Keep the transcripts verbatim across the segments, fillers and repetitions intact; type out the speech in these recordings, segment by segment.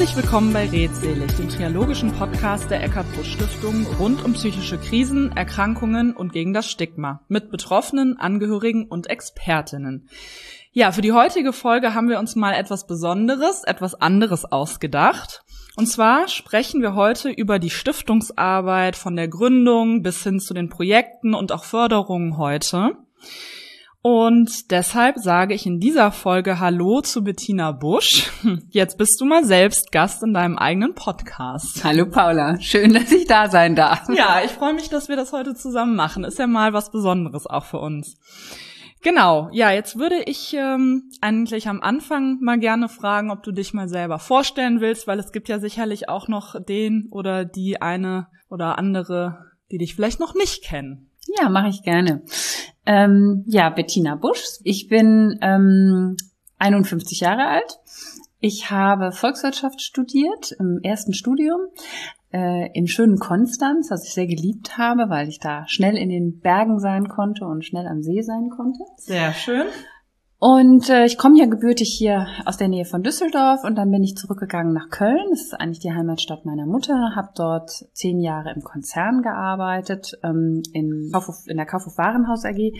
Herzlich willkommen bei Redselig, dem triologischen Podcast der Eckart-Busch-Stiftung rund um psychische Krisen, Erkrankungen und gegen das Stigma mit Betroffenen, Angehörigen und Expertinnen. Ja, für die heutige Folge haben wir uns mal etwas Besonderes, etwas anderes ausgedacht. Und zwar sprechen wir heute über die Stiftungsarbeit von der Gründung bis hin zu den Projekten und auch Förderungen heute. Und deshalb sage ich in dieser Folge Hallo zu Bettina Busch. Jetzt bist du mal selbst Gast in deinem eigenen Podcast. Hallo Paula, schön, dass ich da sein darf. Ja, ich freue mich, dass wir das heute zusammen machen. Ist ja mal was Besonderes auch für uns. Genau, ja, jetzt würde ich ähm, eigentlich am Anfang mal gerne fragen, ob du dich mal selber vorstellen willst, weil es gibt ja sicherlich auch noch den oder die eine oder andere, die dich vielleicht noch nicht kennen. Ja, mache ich gerne. Ähm, ja, Bettina Busch. Ich bin ähm, einundfünfzig Jahre alt. Ich habe Volkswirtschaft studiert im ersten Studium äh, im schönen Konstanz, was ich sehr geliebt habe, weil ich da schnell in den Bergen sein konnte und schnell am See sein konnte. Sehr schön. Und äh, ich komme ja gebürtig hier aus der Nähe von Düsseldorf und dann bin ich zurückgegangen nach Köln. Das ist eigentlich die Heimatstadt meiner Mutter. Habe dort zehn Jahre im Konzern gearbeitet, ähm, in, Kaufhof, in der Kaufhof Warenhaus A G.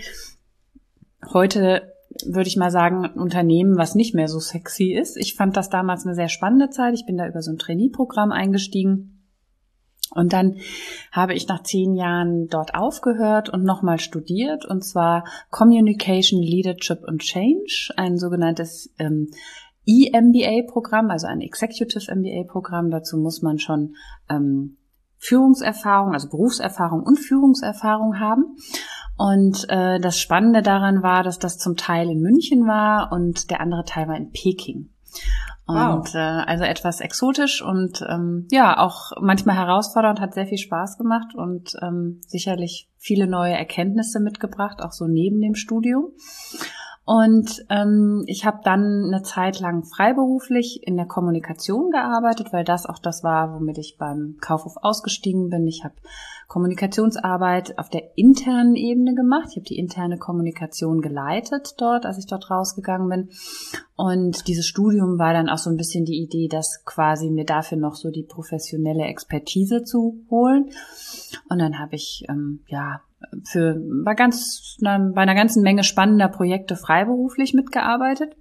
Heute würde ich mal sagen, ein Unternehmen, was nicht mehr so sexy ist. Ich fand das damals eine sehr spannende Zeit. Ich bin da über so ein Trainee-Programm eingestiegen. Und dann habe ich nach zehn Jahren dort aufgehört und nochmal studiert, und zwar Communication, Leadership and Change, ein sogenanntes ähm, E M B A-Programm, also ein Executive M B A-Programm. Dazu muss man schon ähm, Führungserfahrung, also Berufserfahrung und Führungserfahrung haben. Und äh, das Spannende daran war, dass das zum Teil in München war und der andere Teil war in Peking. Und wow. äh, also etwas exotisch und ähm, ja, auch manchmal herausfordernd, hat sehr viel Spaß gemacht und ähm, sicherlich viele neue Erkenntnisse mitgebracht, auch so neben dem Studium. Und ähm, ich habe dann eine Zeit lang freiberuflich in der Kommunikation gearbeitet, weil das auch das war, womit ich beim Kaufhof ausgestiegen bin. Ich habe Kommunikationsarbeit auf der internen Ebene gemacht. Ich habe die interne Kommunikation geleitet dort, als ich dort rausgegangen bin. Und dieses Studium war dann auch so ein bisschen die Idee, dass quasi mir dafür noch so die professionelle Expertise zu holen. Und dann habe ich, ähm, ja, für bei ganz bei einer ganzen Menge spannender Projekte freiberuflich mitgearbeitet.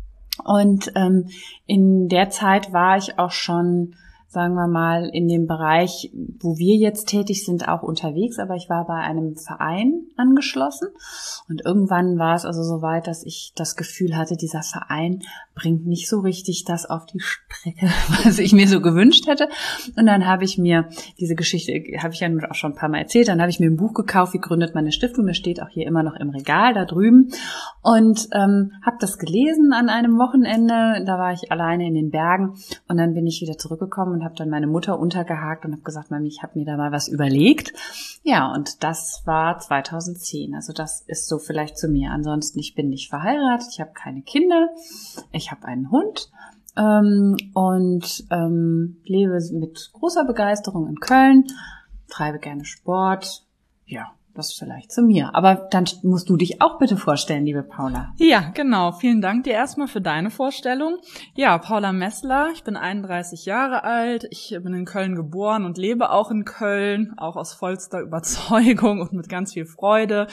Und ähm, in der Zeit war ich auch schon, sagen wir mal, in dem Bereich, wo wir jetzt tätig sind, auch unterwegs, aber ich war bei einem Verein angeschlossen und irgendwann war es also so weit, dass ich das Gefühl hatte, dieser Verein bringt nicht so richtig das auf die Strecke, was ich mir so gewünscht hätte. Und dann habe ich mir diese Geschichte, habe ich ja auch schon ein paar Mal erzählt, dann habe ich mir ein Buch gekauft, wie gründet man eine Stiftung, das steht auch hier immer noch im Regal da drüben, und ähm, habe das gelesen an einem Wochenende, da war ich alleine in den Bergen und dann bin ich wieder zurückgekommen und habe dann meine Mutter untergehakt und habe gesagt, Mami, ich habe mir da mal was überlegt. Ja, und das war zweitausendzehn. Also das ist so vielleicht zu mir. Ansonsten, ich bin nicht verheiratet, ich habe keine Kinder, ich habe einen Hund ähm, und ähm, lebe mit großer Begeisterung in Köln, treibe gerne Sport. Ja, das vielleicht zu mir. Aber dann musst du dich auch bitte vorstellen, liebe Paula. Ja, genau. Vielen Dank dir erstmal für deine Vorstellung. Ja, Paula Messler, ich bin einunddreißig Jahre alt. Ich bin in Köln geboren und lebe auch in Köln, auch aus vollster Überzeugung und mit ganz viel Freude.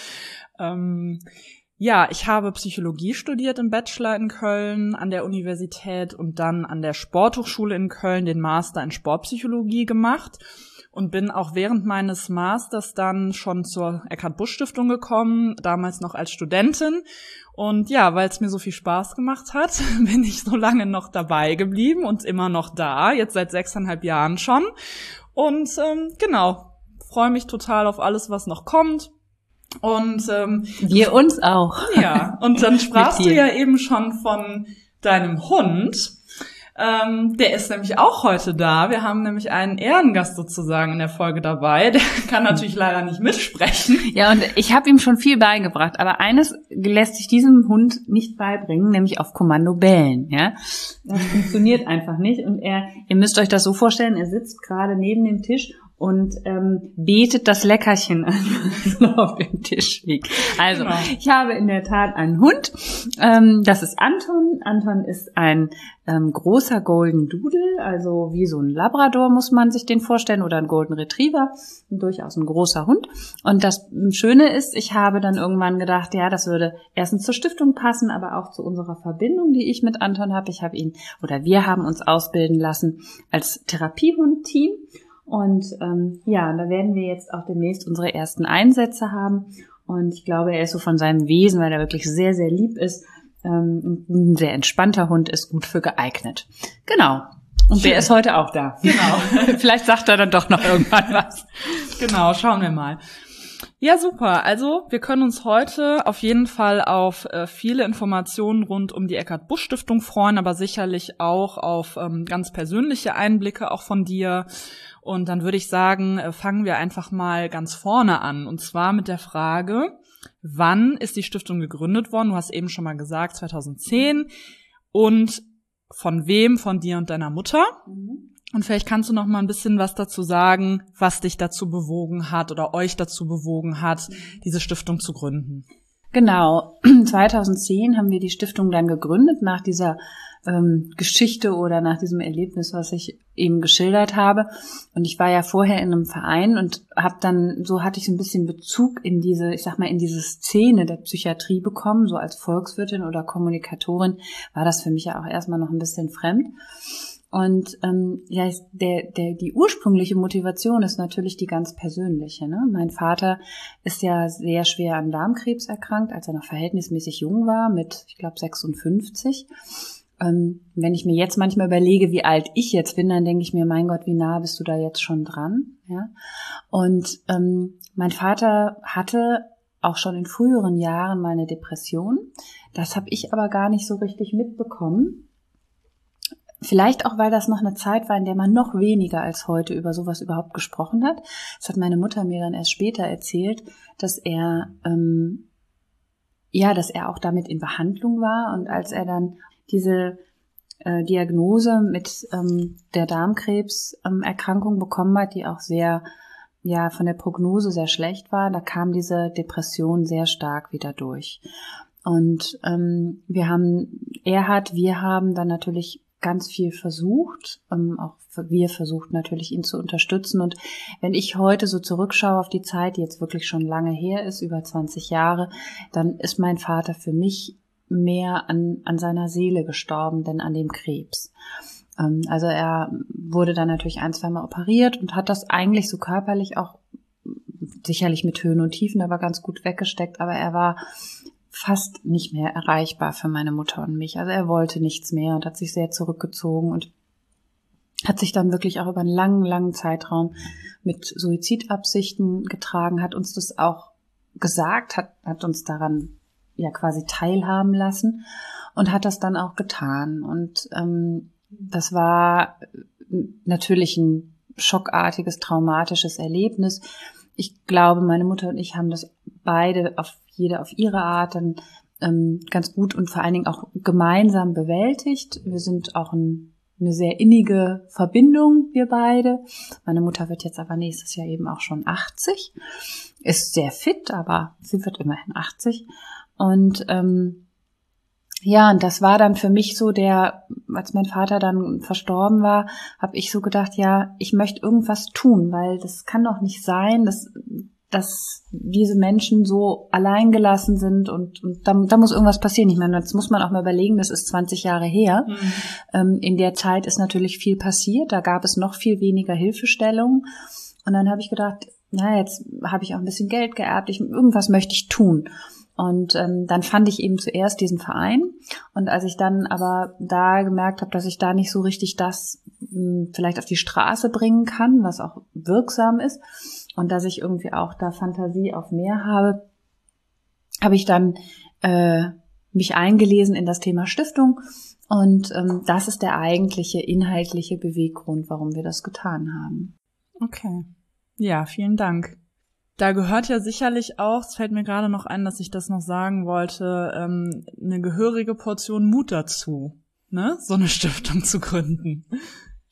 Ähm, ja, ich habe Psychologie studiert im Bachelor in Köln an der Universität und dann an der Sporthochschule in Köln den Master in Sportpsychologie gemacht. Und bin auch während meines Masters dann schon zur Eckart-Busch-Stiftung gekommen, damals noch als Studentin. Und ja, weil es mir so viel Spaß gemacht hat, bin ich so lange noch dabei geblieben und immer noch da, jetzt seit sechseinhalb Jahren schon. Und ähm, genau, freue mich total auf alles, was noch kommt. Und ähm, wir uns auch. Ja, und dann sprachst du ja eben schon von deinem Hund. Ähm, der ist nämlich auch heute da. Wir haben nämlich einen Ehrengast sozusagen in der Folge dabei. Der kann natürlich leider nicht mitsprechen. Ja, und ich habe ihm schon viel beigebracht. Aber eines lässt sich diesem Hund nicht beibringen, nämlich auf Kommando bellen. Ja, das funktioniert einfach nicht. Und er, ihr müsst euch das so vorstellen, er sitzt gerade neben dem Tisch und ähm, betet das Leckerchen an, was auf dem Tisch liegt. Also, genau. Ich habe in der Tat einen Hund. Ähm, das ist Anton. Anton ist ein ähm, großer Golden Doodle, also wie so ein Labrador muss man sich den vorstellen oder ein Golden Retriever. Durchaus ein großer Hund. Und das Schöne ist, ich habe dann irgendwann gedacht, ja, das würde erstens zur Stiftung passen, aber auch zu unserer Verbindung, die ich mit Anton habe. Ich habe ihn oder wir haben uns ausbilden lassen als Therapiehund-Team. Und ähm, ja, da werden wir jetzt auch demnächst unsere ersten Einsätze haben. Und ich glaube, er ist so von seinem Wesen, weil er wirklich sehr, sehr lieb ist, ähm, ein sehr entspannter Hund, ist gut für geeignet. Genau. Und Schön. Der ist heute auch da. Genau. Vielleicht sagt er dann doch noch irgendwann was. Genau, schauen wir mal. Ja, super. Also wir können uns heute auf jeden Fall auf äh, viele Informationen rund um die Eckart-Busch-Stiftung freuen, aber sicherlich auch auf ähm, ganz persönliche Einblicke auch von dir. Und dann würde ich sagen, äh, fangen wir einfach mal ganz vorne an. Und zwar mit der Frage, wann ist die Stiftung gegründet worden? Du hast eben schon mal gesagt, zweitausendzehn. Und von wem? Von dir und deiner Mutter? Mhm. Und vielleicht kannst du noch mal ein bisschen was dazu sagen, was dich dazu bewogen hat oder euch dazu bewogen hat, diese Stiftung zu gründen. Genau. zweitausendzehn haben wir die Stiftung dann gegründet nach dieser ähm, Geschichte oder nach diesem Erlebnis, was ich eben geschildert habe. Und ich war ja vorher in einem Verein und habe dann, so hatte ich so ein bisschen Bezug in diese, ich sag mal, in diese Szene der Psychiatrie bekommen. So als Volkswirtin oder Kommunikatorin war das für mich ja auch erstmal noch ein bisschen fremd. Und ähm, ja, der, der, die ursprüngliche Motivation ist natürlich die ganz persönliche. Ne? Mein Vater ist ja sehr schwer an Darmkrebs erkrankt, als er noch verhältnismäßig jung war, mit, ich glaube, sechsundfünfzig. Ähm, wenn ich mir jetzt manchmal überlege, wie alt ich jetzt bin, dann denke ich mir, mein Gott, wie nah bist du da jetzt schon dran? Ja? Und ähm, mein Vater hatte auch schon in früheren Jahren mal eine Depression. Das habe ich aber gar nicht so richtig mitbekommen. Vielleicht auch, weil das noch eine Zeit war, in der man noch weniger als heute über sowas überhaupt gesprochen hat. Das hat meine Mutter mir dann erst später erzählt, dass er, ähm, ja, dass er auch damit in Behandlung war. Und als er dann diese äh, Diagnose mit ähm, der Darmkrebserkrankung bekommen hat, die auch sehr, ja, von der Prognose sehr schlecht war, da kam diese Depression sehr stark wieder durch. Und ähm, wir haben, er hat, wir haben dann natürlich ganz viel versucht, ähm, auch wir versucht natürlich ihn zu unterstützen. Und wenn ich heute so zurückschaue auf die Zeit, die jetzt wirklich schon lange her ist, über zwanzig Jahre, dann ist mein Vater für mich mehr an, an seiner Seele gestorben, denn an dem Krebs. Ähm, also er wurde dann natürlich ein, zweimal operiert und hat das eigentlich so körperlich auch sicherlich mit Höhen und Tiefen, aber ganz gut weggesteckt, aber er war fast nicht mehr erreichbar für meine Mutter und mich. Also er wollte nichts mehr und hat sich sehr zurückgezogen und hat sich dann wirklich auch über einen langen, langen Zeitraum mit Suizidabsichten getragen, hat uns das auch gesagt, hat, hat uns daran ja quasi teilhaben lassen und hat das dann auch getan. Und ähm, das war natürlich ein schockartiges, traumatisches Erlebnis. Ich glaube, meine Mutter und ich haben das beide auf jede auf ihre Art dann ähm, ganz gut und vor allen Dingen auch gemeinsam bewältigt. Wir sind auch ein, eine sehr innige Verbindung, wir beide. Meine Mutter wird jetzt aber nächstes Jahr eben auch schon achtzig, ist sehr fit, aber sie wird immerhin achtzig. Und ähm, ja, und das war dann für mich so der, als mein Vater dann verstorben war, habe ich so gedacht, ja, ich möchte irgendwas tun, weil das kann doch nicht sein, dass dass diese Menschen so alleingelassen sind und, und da, da muss irgendwas passieren. Ich meine, das muss man auch mal überlegen, das ist zwanzig Jahre her. Mhm. Ähm, in der Zeit ist natürlich viel passiert, da gab es noch viel weniger Hilfestellung. Und dann habe ich gedacht, na, jetzt habe ich auch ein bisschen Geld geerbt, ich, irgendwas möchte ich tun. Und ähm, dann fand ich eben zuerst diesen Verein. Und als ich dann aber da gemerkt habe, dass ich da nicht so richtig das mh, vielleicht auf die Straße bringen kann, was auch wirksam ist, und dass ich irgendwie auch da Fantasie auf mehr habe, habe ich dann äh, mich eingelesen in das Thema Stiftung. Und ähm, das ist der eigentliche inhaltliche Beweggrund, warum wir das getan haben. Okay. Ja, vielen Dank. Da gehört ja sicherlich auch, es fällt mir gerade noch ein, dass ich das noch sagen wollte, ähm, eine gehörige Portion Mut dazu, ne, so eine Stiftung zu gründen.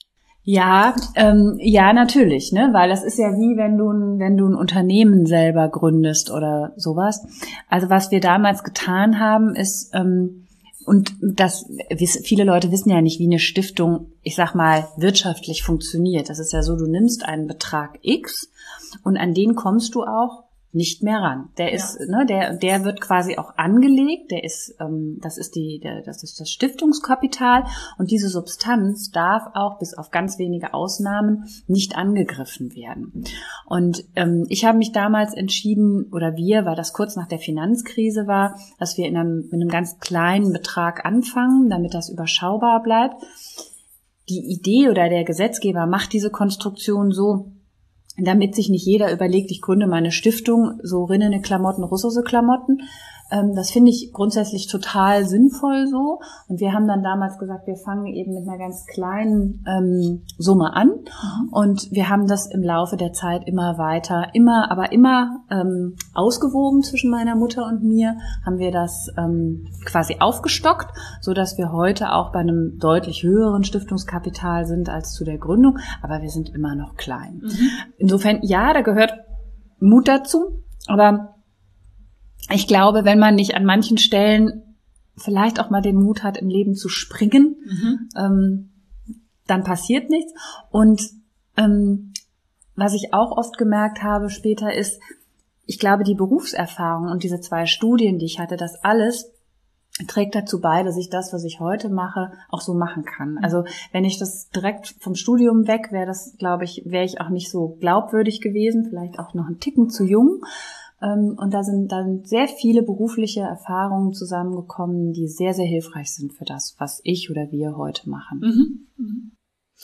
Ja, ähm, ja, natürlich, ne, weil das ist ja wie wenn du ein, wenn du ein Unternehmen selber gründest oder sowas. Also was wir damals getan haben, ist ähm, und das viele Leute wissen ja nicht, wie eine Stiftung, ich sag mal, wirtschaftlich funktioniert. Das ist ja so, du nimmst einen Betrag X und an den kommst du auch nicht mehr ran. Der ja. ist, ne, der, der wird quasi auch angelegt. Der ist, ähm, das ist die, der, das ist das Stiftungskapital und diese Substanz darf auch bis auf ganz wenige Ausnahmen nicht angegriffen werden. Und ähm, ich habe mich damals entschieden, oder wir, weil das kurz nach der Finanzkrise war, dass wir in einem, mit einem ganz kleinen Betrag anfangen, damit das überschaubar bleibt. Die Idee oder der Gesetzgeber macht diese Konstruktion so, damit sich nicht jeder überlegt, ich gründe meine Stiftung, so rinnene Klamotten, russische Klamotten. Ähm, das finde ich grundsätzlich total sinnvoll so. Und wir haben dann damals gesagt, wir fangen eben mit einer ganz kleinen ähm, Summe an. Mhm. Und wir haben das im Laufe der Zeit immer weiter, immer, aber immer ähm, ausgewogen zwischen meiner Mutter und mir, haben wir das ähm, quasi aufgestockt, so dass wir heute auch bei einem deutlich höheren Stiftungskapital sind als zu der Gründung. Aber wir sind immer noch klein. Mhm. Insofern, ja, da gehört Mut dazu, aber ich glaube, wenn man nicht an manchen Stellen vielleicht auch mal den Mut hat, im Leben zu springen, mhm. ähm, dann passiert nichts. Und ähm, was ich auch oft gemerkt habe später ist, ich glaube, die Berufserfahrung und diese zwei Studien, die ich hatte, das alles trägt dazu bei, dass ich das, was ich heute mache, auch so machen kann. Also wenn ich das direkt vom Studium weg wäre, das glaube ich, wäre ich auch nicht so glaubwürdig gewesen, vielleicht auch noch einen Ticken zu jung. Und da sind dann sehr viele berufliche Erfahrungen zusammengekommen, die sehr, sehr hilfreich sind für das, was ich oder wir heute machen. Mhm.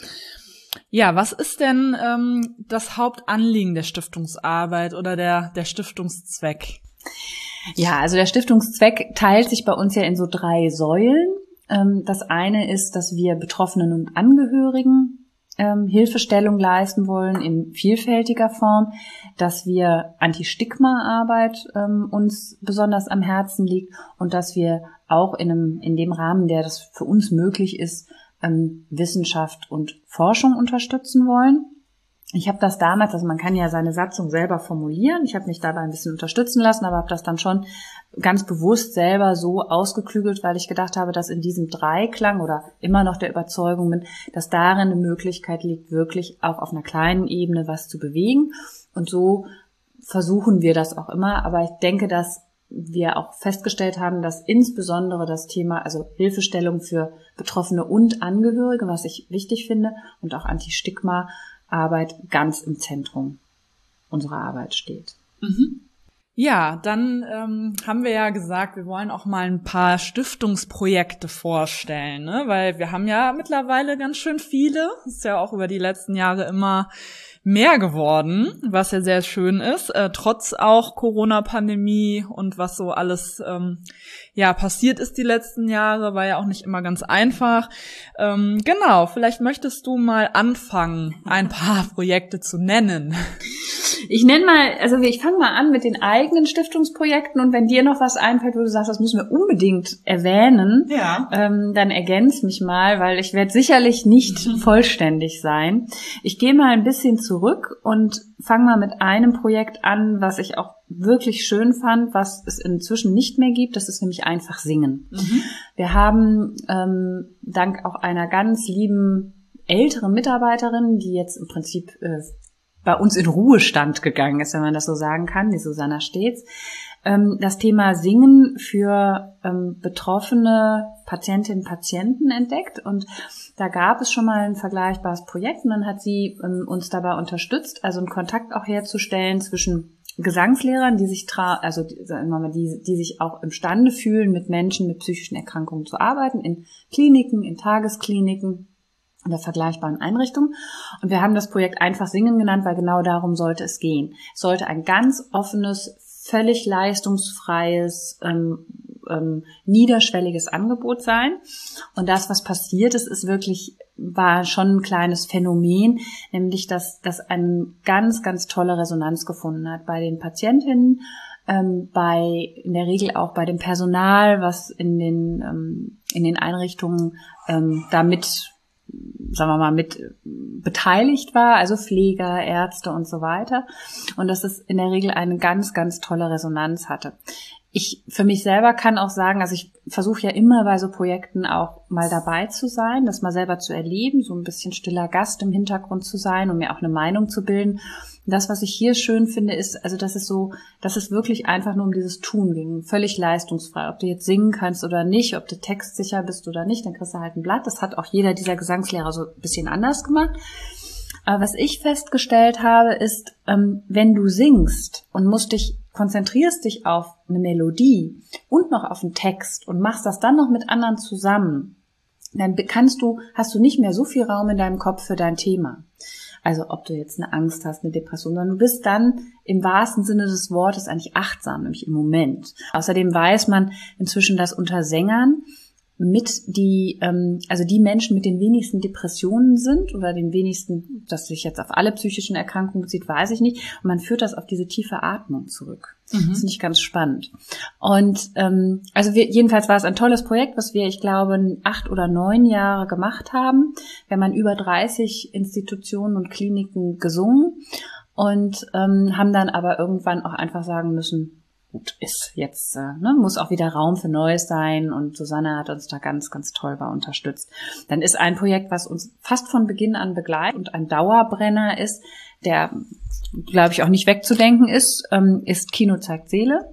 Ja, was ist denn ähm, das Hauptanliegen der Stiftungsarbeit oder der, der Stiftungszweck? Ja, also der Stiftungszweck teilt sich bei uns ja in so drei Säulen. Das eine ist, dass wir Betroffenen und Angehörigen Ähm, Hilfestellung leisten wollen in vielfältiger Form, dass wir Anti-Stigma-Arbeit ähm, uns besonders am Herzen liegt und dass wir auch in einem in dem Rahmen, der das für uns möglich ist, ähm, Wissenschaft und Forschung unterstützen wollen. Ich habe das damals, also man kann ja seine Satzung selber formulieren, ich habe mich dabei ein bisschen unterstützen lassen, aber habe das dann schon ganz bewusst selber so ausgeklügelt, weil ich gedacht habe, dass in diesem Dreiklang oder immer noch der Überzeugung bin, dass darin eine Möglichkeit liegt, wirklich auch auf einer kleinen Ebene was zu bewegen. Und so versuchen wir das auch immer. Aber ich denke, dass wir auch festgestellt haben, dass insbesondere das Thema, also Hilfestellung für Betroffene und Angehörige, was ich wichtig finde, und auch Anti-Stigma-Arbeit ganz im Zentrum unserer Arbeit steht. Mhm. Ja, dann ähm, haben wir ja gesagt, wir wollen auch mal ein paar Stiftungsprojekte vorstellen, ne? Weil wir haben ja mittlerweile ganz schön viele. Ist ja auch über die letzten Jahre immer mehr geworden, was ja sehr schön ist, äh, trotz auch Corona-Pandemie und was so alles ähm, ja passiert ist die letzten Jahre, war ja auch nicht immer ganz einfach. Ähm, genau, vielleicht möchtest du mal anfangen, ein paar Projekte zu nennen. Ich nenne mal, also ich fange mal an mit den eigenen Stiftungsprojekten und wenn dir noch was einfällt, wo du sagst, das müssen wir unbedingt erwähnen, ja. ähm, dann ergänz mich mal, weil ich werde sicherlich nicht mhm. vollständig sein. Ich gehe mal ein bisschen zurück und fange mal mit einem Projekt an, was ich auch wirklich schön fand, was es inzwischen nicht mehr gibt. Das ist nämlich einfach Singen. Mhm. Wir haben ähm, dank auch einer ganz lieben älteren Mitarbeiterin, die jetzt im Prinzip äh, bei uns in Ruhestand gegangen ist, wenn man das so sagen kann, die Susanna Steetz, ähm, das Thema Singen für ähm, betroffene Patientinnen und Patienten entdeckt. Und da gab es schon mal ein vergleichbares Projekt und dann hat sie ähm, uns dabei unterstützt, also einen Kontakt auch herzustellen zwischen Gesangslehrern, die sich tra- also sagen wir mal, die, die sich auch imstande fühlen, mit Menschen mit psychischen Erkrankungen zu arbeiten, in Kliniken, in Tageskliniken oder vergleichbaren Einrichtungen. Und wir haben das Projekt Einfach Singen genannt, weil genau darum sollte es gehen. Es sollte ein ganz offenes, völlig leistungsfreies, ähm, ähm, niederschwelliges Angebot sein. Und das, was passiert ist, ist wirklich, war schon ein kleines Phänomen, nämlich, dass das eine ganz, ganz tolle Resonanz gefunden hat bei den Patientinnen, ähm, bei, in der Regel auch bei dem Personal, was in den, ähm, in den Einrichtungen ähm, damit sagen wir mal, mit beteiligt war, also Pfleger, Ärzte und so weiter. Und dass es in der Regel eine ganz, ganz tolle Resonanz hatte. Ich für mich selber kann auch sagen, also ich versuche ja immer bei so Projekten auch mal dabei zu sein, das mal selber zu erleben, so ein bisschen stiller Gast im Hintergrund zu sein, um mir auch eine Meinung zu bilden. Und das, was ich hier schön finde, ist, also dass es so, dass es wirklich einfach nur um dieses Tun ging, völlig leistungsfrei. Ob du jetzt singen kannst oder nicht, ob du textsicher bist oder nicht, dann kriegst du halt ein Blatt. Das hat auch jeder dieser Gesangslehrer so ein bisschen anders gemacht. Aber was ich festgestellt habe, ist, ähm, wenn du singst und musst dich, konzentrierst dich auf eine Melodie und noch auf einen Text und machst das dann noch mit anderen zusammen, dann kannst du, hast du nicht mehr so viel Raum in deinem Kopf für dein Thema. Also ob du jetzt eine Angst hast, eine Depression, sondern du bist dann im wahrsten Sinne des Wortes eigentlich achtsam, nämlich im Moment. Außerdem weiß man inzwischen, dass unter Sängern mit die, ähm, also die Menschen mit den wenigsten Depressionen sind oder den wenigsten, dass sich jetzt auf alle psychischen Erkrankungen bezieht, weiß ich nicht. Und man führt das auf diese tiefe Atmung zurück. Mhm. Das finde ich ganz spannend. Und ähm, also wir, jedenfalls war es ein tolles Projekt, was wir, ich glaube, acht oder neun Jahre gemacht haben. Wir haben an über dreißig Institutionen und Kliniken gesungen und ähm, haben dann aber irgendwann auch einfach sagen müssen, gut, ist jetzt, äh, ne, muss auch wieder Raum für Neues sein und Susanne hat uns da ganz, ganz toll bei unterstützt. Dann ist ein Projekt, was uns fast von Beginn an begleitet und ein Dauerbrenner ist, der, glaube ich, auch nicht wegzudenken ist, ähm, ist Kino zeigt Seele.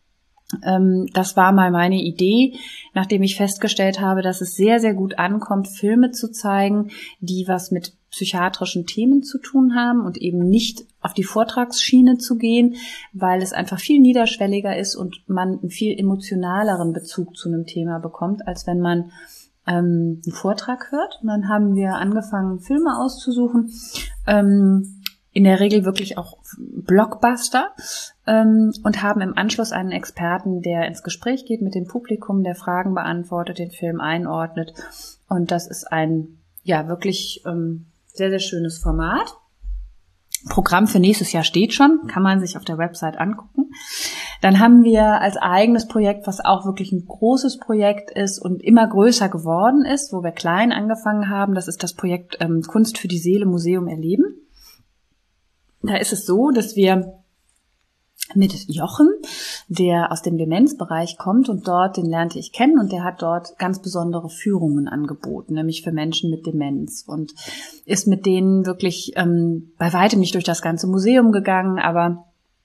Ähm, das war mal meine Idee, nachdem ich festgestellt habe, dass es sehr, sehr gut ankommt, Filme zu zeigen, die was mit psychiatrischen Themen zu tun haben und eben nicht auf die Vortragsschiene zu gehen, weil es einfach viel niederschwelliger ist und man einen viel emotionaleren Bezug zu einem Thema bekommt, als wenn man ähm, einen Vortrag hört. Und dann haben wir angefangen, Filme auszusuchen, ähm, in der Regel wirklich auch Blockbuster, ähm, und haben im Anschluss einen Experten, der ins Gespräch geht mit dem Publikum, der Fragen beantwortet, den Film einordnet. Und das ist ein, ja, wirklich ähm, sehr, sehr schönes Format. Programm für nächstes Jahr steht schon, kann man sich auf der Website angucken. Dann haben wir als eigenes Projekt, was auch wirklich ein großes Projekt ist und immer größer geworden ist, wo wir klein angefangen haben, das ist das Projekt ähm, Kunst für die Seele, Museum erleben. Da ist es so, dass wir mit Jochen, der aus dem Demenzbereich kommt und dort, den lernte ich kennen und der hat dort ganz besondere Führungen angeboten, nämlich für Menschen mit Demenz und ist mit denen wirklich ähm, bei weitem nicht durch das ganze Museum gegangen, aber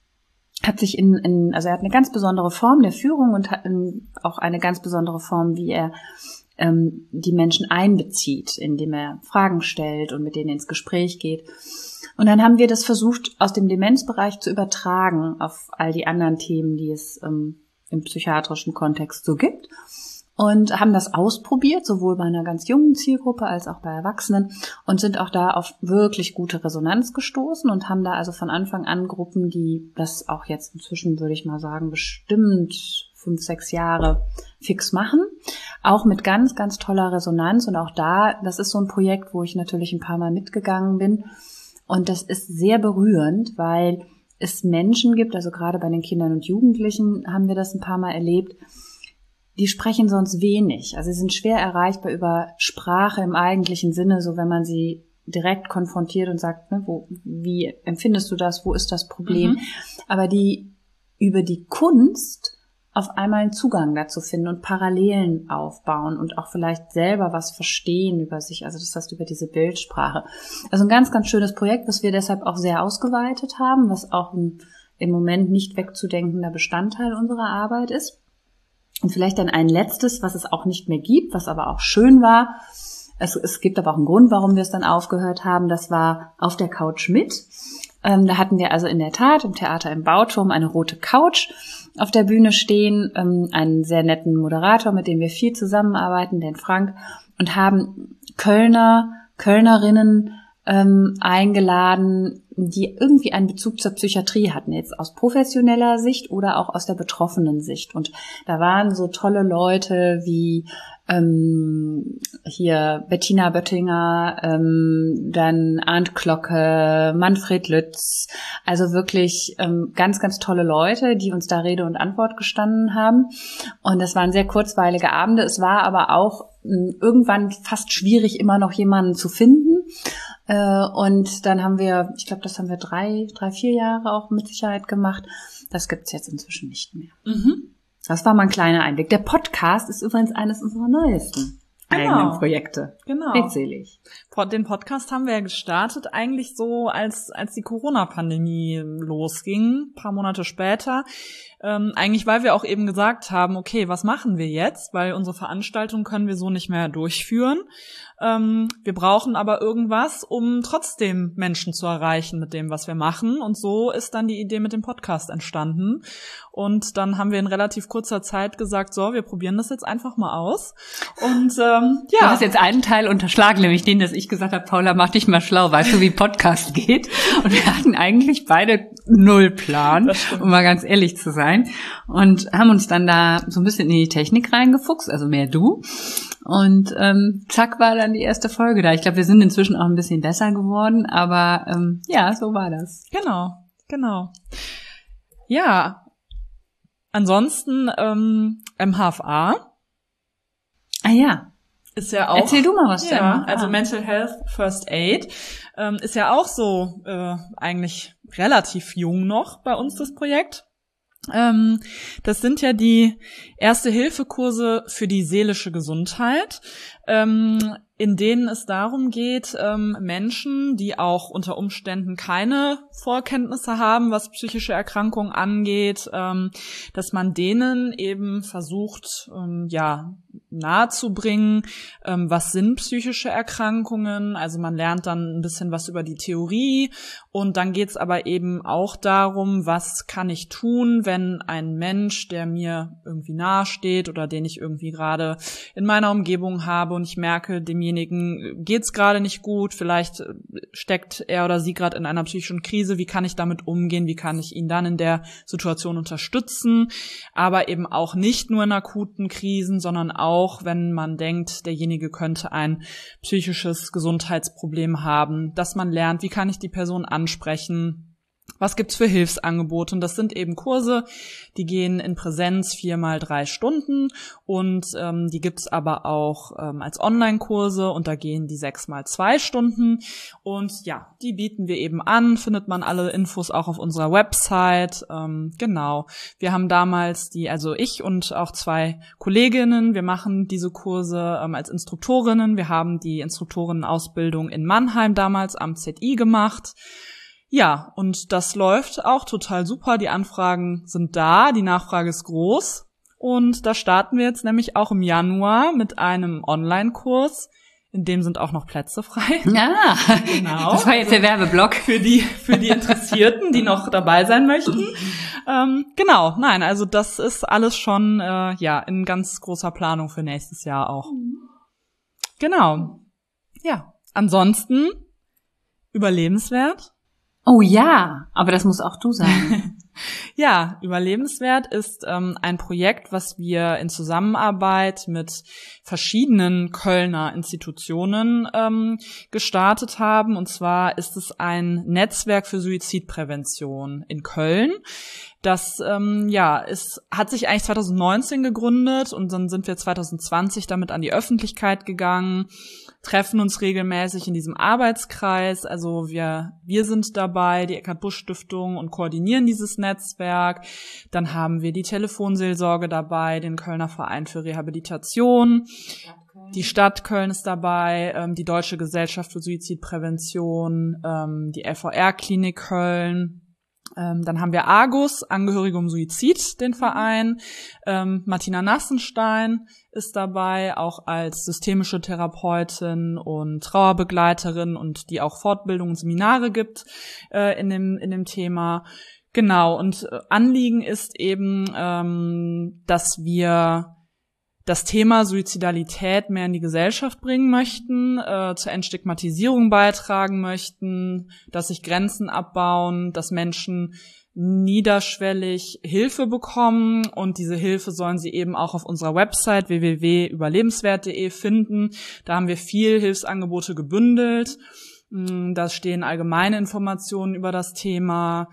hat sich in, in also er hat eine ganz besondere Form der Führung und hat in, auch eine ganz besondere Form, wie er ähm, die Menschen einbezieht, indem er Fragen stellt und mit denen ins Gespräch geht. Und dann haben wir das versucht, aus dem Demenzbereich zu übertragen auf all die anderen Themen, die es ähm, im psychiatrischen Kontext so gibt. Und haben das ausprobiert, sowohl bei einer ganz jungen Zielgruppe als auch bei Erwachsenen und sind auch da auf wirklich gute Resonanz gestoßen und haben da also von Anfang an Gruppen, die das auch jetzt inzwischen, würde ich mal sagen, bestimmt fünf, sechs Jahre fix machen. Auch mit ganz, ganz toller Resonanz. Und auch da, das ist so ein Projekt, wo ich natürlich ein paar Mal mitgegangen bin. Und das ist sehr berührend, weil es Menschen gibt, also gerade bei den Kindern und Jugendlichen haben wir das ein paar Mal erlebt, die sprechen sonst wenig. Also sie sind schwer erreichbar über Sprache im eigentlichen Sinne, so wenn man sie direkt konfrontiert und sagt, ne, wo, wie empfindest du das, wo ist das Problem? Mhm. Aber die über die Kunst auf einmal einen Zugang dazu finden und Parallelen aufbauen und auch vielleicht selber was verstehen über sich, also das heißt über diese Bildsprache. Also ein ganz, ganz schönes Projekt, was wir deshalb auch sehr ausgeweitet haben, was auch ein im Moment nicht wegzudenkender Bestandteil unserer Arbeit ist. Und vielleicht dann ein letztes, was es auch nicht mehr gibt, was aber auch schön war. Es, es gibt aber auch einen Grund, warum wir es dann aufgehört haben. Das war Auf der Couch mit. Ähm, da hatten wir also in der Tat im Theater im Bauturm eine rote Couch auf der Bühne stehen, ähm, einen sehr netten Moderator, mit dem wir viel zusammenarbeiten, den Frank, und haben Kölner, Kölnerinnen ähm, eingeladen, die irgendwie einen Bezug zur Psychiatrie hatten, jetzt aus professioneller Sicht oder auch aus der betroffenen Sicht. Und da waren so tolle Leute wie ähm, hier Bettina Böttinger, ähm, dann Arndt Glocke, Manfred Lütz, also wirklich ähm, ganz, ganz tolle Leute, die uns da Rede und Antwort gestanden haben. Und das waren sehr kurzweilige Abende. Es war aber auch irgendwann fast schwierig, immer noch jemanden zu finden. Und dann haben wir, ich glaube, das haben wir drei, drei, vier Jahre auch mit Sicherheit gemacht. Das gibt's jetzt inzwischen nicht mehr. Mhm. Das war mal ein kleiner Einblick. Der Podcast ist übrigens eines unserer neuesten Genau. eigenen Projekte. Genau. Redselig. Den Podcast haben wir ja gestartet eigentlich so, als als die Corona-Pandemie losging, ein paar Monate später. Ähm, eigentlich, weil wir auch eben gesagt haben, okay, was machen wir jetzt? Weil unsere Veranstaltung können wir so nicht mehr durchführen. Ähm, wir brauchen aber irgendwas, um trotzdem Menschen zu erreichen mit dem, was wir machen. Und so ist dann die Idee mit dem Podcast entstanden. Und dann haben wir in relativ kurzer Zeit gesagt, so, wir probieren das jetzt einfach mal aus. Und ähm, ja. Du hast jetzt einen Teil unterschlagen, nämlich den, dass ich gesagt habe, Paula, mach dich mal schlau, weißt du, wie Podcast geht? Und wir hatten eigentlich beide null Plan, um mal ganz ehrlich zu sein. Und haben uns dann da so ein bisschen in die Technik reingefuchst, also mehr du. Und ähm, zack war dann die erste Folge da. Ich glaube, wir sind inzwischen auch ein bisschen besser geworden, aber ähm, ja, so war das. Genau, genau. Ja, ansonsten ähm, M H F A. Ah ja. Ist ja auch. Erzähl du mal was. Ja, M H F A. also Mental Health First Aid ähm, ist ja auch so äh, eigentlich relativ jung noch bei uns, das Projekt. Ähm, das sind ja die Erste-Hilfe-Kurse für die seelische Gesundheit, ähm, in denen es darum geht, ähm, Menschen, die auch unter Umständen keine Vorkenntnisse haben, was psychische Erkrankungen angeht, ähm, dass man denen eben versucht, ähm, ja, nahezubringen, ähm, was sind psychische Erkrankungen. Also man lernt dann ein bisschen was über die Theorie und dann geht's aber eben auch darum, was kann ich tun, wenn ein Mensch, der mir irgendwie nahe steht oder den ich irgendwie gerade in meiner Umgebung habe und ich merke, demjenigen geht's gerade nicht gut, vielleicht steckt er oder sie gerade in einer psychischen Krise, wie kann ich damit umgehen, wie kann ich ihn dann in der Situation unterstützen, aber eben auch nicht nur in akuten Krisen, sondern auch Auch wenn man denkt, derjenige könnte ein psychisches Gesundheitsproblem haben, dass man lernt, wie kann ich die Person ansprechen, was gibt's für Hilfsangebote? Und das sind eben Kurse, die gehen in Präsenz viermal drei Stunden und ähm, die gibt's aber auch ähm, als Online-Kurse und da gehen die sechsmal zwei Stunden. Und ja, die bieten wir eben an, findet man alle Infos auch auf unserer Website. Ähm, genau, wir haben damals die, also ich und auch zwei Kolleginnen, wir machen diese Kurse ähm, als Instruktorinnen. Wir haben die Instruktorinnenausbildung in Mannheim damals am Z I gemacht. Ja, und das läuft auch total super. Die Anfragen sind da, die Nachfrage ist groß. Und da starten wir jetzt nämlich auch im Januar mit einem Online-Kurs. In dem sind auch noch Plätze frei. Ja, genau. Das war jetzt der Werbeblock. Für die, für die Interessierten, die noch dabei sein möchten. ähm, genau, nein, also das ist alles schon äh, ja in ganz großer Planung für nächstes Jahr auch. Genau. Ja, ansonsten überlebenswert. Oh ja, aber das muss auch du sagen. Ja, Überlebenswert ist ähm, ein Projekt, was wir in Zusammenarbeit mit verschiedenen Kölner Institutionen ähm, gestartet haben. Und zwar ist es ein Netzwerk für Suizidprävention in Köln. Das ähm, ja, es hat sich eigentlich zwanzig neunzehn gegründet und dann sind wir zwanzig zwanzig damit an die Öffentlichkeit gegangen, treffen uns regelmäßig in diesem Arbeitskreis. Also wir wir sind dabei, die Eckart-Busch-Stiftung, und koordinieren dieses Netzwerk. Dann haben wir die Telefonseelsorge dabei, den Kölner Verein für Rehabilitation. Die Stadt Köln ist dabei, ähm, die Deutsche Gesellschaft für Suizidprävention, ähm, die L V R-Klinik Köln. Ähm, dann haben wir Argus, Angehörige um Suizid, den Verein. Ähm, Martina Nassenstein ist dabei, auch als systemische Therapeutin und Trauerbegleiterin und die auch Fortbildungen und Seminare gibt äh, in dem in dem Thema. Genau, und äh, Anliegen ist eben, ähm, dass wir das Thema Suizidalität mehr in die Gesellschaft bringen möchten, äh, zur Entstigmatisierung beitragen möchten, dass sich Grenzen abbauen, dass Menschen niederschwellig Hilfe bekommen, und diese Hilfe sollen sie eben auch auf unserer Website w w w punkt überlebenswert punkt de finden. Da haben wir viel Hilfsangebote gebündelt. Da stehen allgemeine Informationen über das Thema.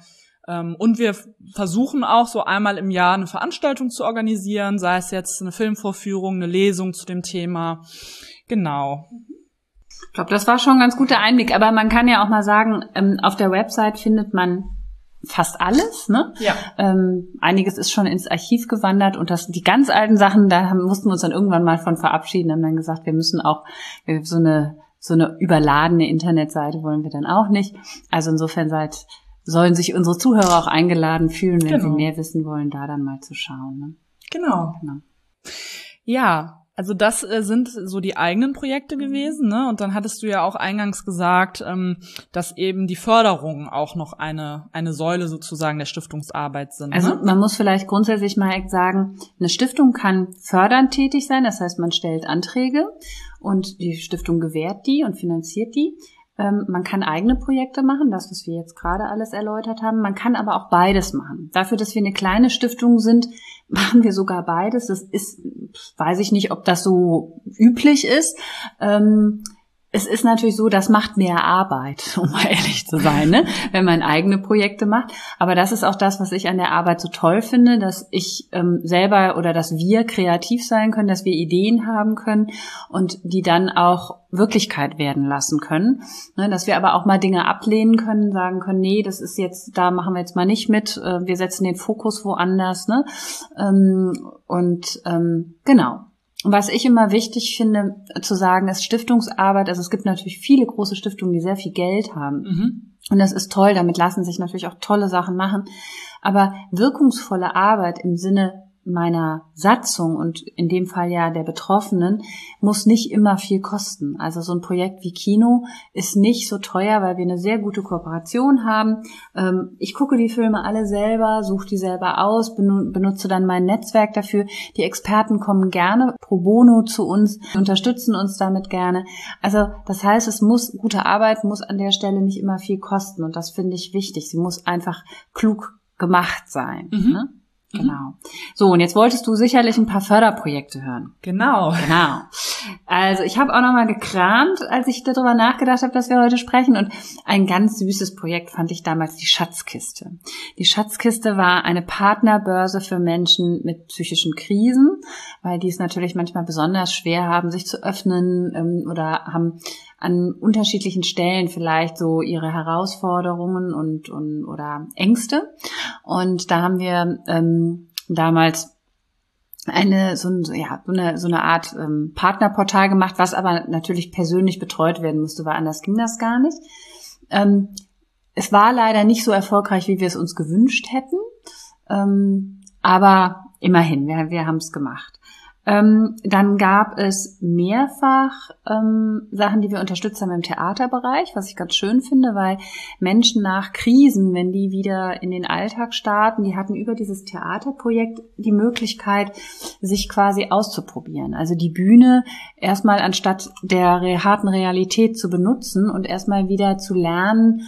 Ähm, und wir versuchen auch so einmal im Jahr eine Veranstaltung zu organisieren, sei es jetzt eine Filmvorführung, eine Lesung zu dem Thema. Genau. Ich glaube, das war schon ein ganz guter Einblick. Aber man kann ja auch mal sagen, ähm, auf der Website findet man fast alles, ne? Ja. Ähm, einiges ist schon ins Archiv gewandert und das, die ganz alten Sachen, da haben, mussten wir uns dann irgendwann mal von verabschieden, haben dann gesagt, wir müssen auch so eine so eine überladene Internetseite wollen wir dann auch nicht. Also insofern seid, sollen sich unsere Zuhörer auch eingeladen fühlen, wenn genau. sie mehr wissen wollen, da dann mal zu schauen. Ne? Genau. genau. Ja. Also das äh, sind so die eigenen Projekte gewesen, ne? Und dann hattest du ja auch eingangs gesagt, ähm, dass eben die Förderungen auch noch eine eine Säule sozusagen der Stiftungsarbeit sind. Also ne? Man muss vielleicht grundsätzlich mal sagen, eine Stiftung kann fördernd tätig sein, das heißt, man stellt Anträge und die Stiftung gewährt die und finanziert die. Ähm, man kann eigene Projekte machen, das, was wir jetzt gerade alles erläutert haben. Man kann aber auch beides machen. Dafür, dass wir eine kleine Stiftung sind, machen wir sogar beides. Das ist, weiß ich nicht, ob das so üblich ist. Ähm, es ist natürlich so, das macht mehr Arbeit, um mal ehrlich zu sein, ne? Wenn man eigene Projekte macht. Aber das ist auch das, was ich an der Arbeit so toll finde, dass ich ähm, selber oder dass wir kreativ sein können, dass wir Ideen haben können und die dann auch Wirklichkeit werden lassen können. Ne? Dass wir aber auch mal Dinge ablehnen können, sagen können, nee, das ist jetzt, da machen wir jetzt mal nicht mit, äh, wir setzen den Fokus woanders. Ne? Ähm, und ähm, genau. Was ich immer wichtig finde zu sagen, ist Stiftungsarbeit. Also es gibt natürlich viele große Stiftungen, die sehr viel Geld haben. Mhm. Und das ist toll, damit lassen sich natürlich auch tolle Sachen machen. Aber wirkungsvolle Arbeit im Sinne meiner Satzung und in dem Fall ja der Betroffenen muss nicht immer viel kosten. Also so ein Projekt wie Kino ist nicht so teuer, weil wir eine sehr gute Kooperation haben. Ich gucke die Filme alle selber, suche die selber aus, benutze dann mein Netzwerk dafür. Die Experten kommen gerne pro bono zu uns, unterstützen uns damit gerne. Also das heißt, es muss, gute Arbeit muss an der Stelle nicht immer viel kosten und das finde ich wichtig. Sie muss einfach klug gemacht sein. Mhm. Ne? Genau. So, und jetzt wolltest du sicherlich ein paar Förderprojekte hören. Genau. Genau. Also ich habe auch nochmal gekramt, als ich darüber nachgedacht habe, dass wir heute sprechen. Und ein ganz süßes Projekt fand ich damals die Schatzkiste. Die Schatzkiste war eine Partnerbörse für Menschen mit psychischen Krisen, weil die es natürlich manchmal besonders schwer haben, sich zu öffnen ähm, oder haben an unterschiedlichen Stellen vielleicht so ihre Herausforderungen und, und oder Ängste. Und da haben wir ähm, damals eine so, ein, ja, so eine so eine Art ähm, Partnerportal gemacht, was aber natürlich persönlich betreut werden musste, weil anders ging das gar nicht. Ähm, es war leider nicht so erfolgreich, wie wir es uns gewünscht hätten, ähm, aber immerhin, wir, wir haben es gemacht. Ähm, dann gab es mehrfach ähm, Sachen, die wir unterstützt haben im Theaterbereich, was ich ganz schön finde, weil Menschen nach Krisen, wenn die wieder in den Alltag starten, die hatten über dieses Theaterprojekt die Möglichkeit, sich quasi auszuprobieren. Also die Bühne erstmal anstatt der harten Realität zu benutzen und erstmal wieder zu lernen,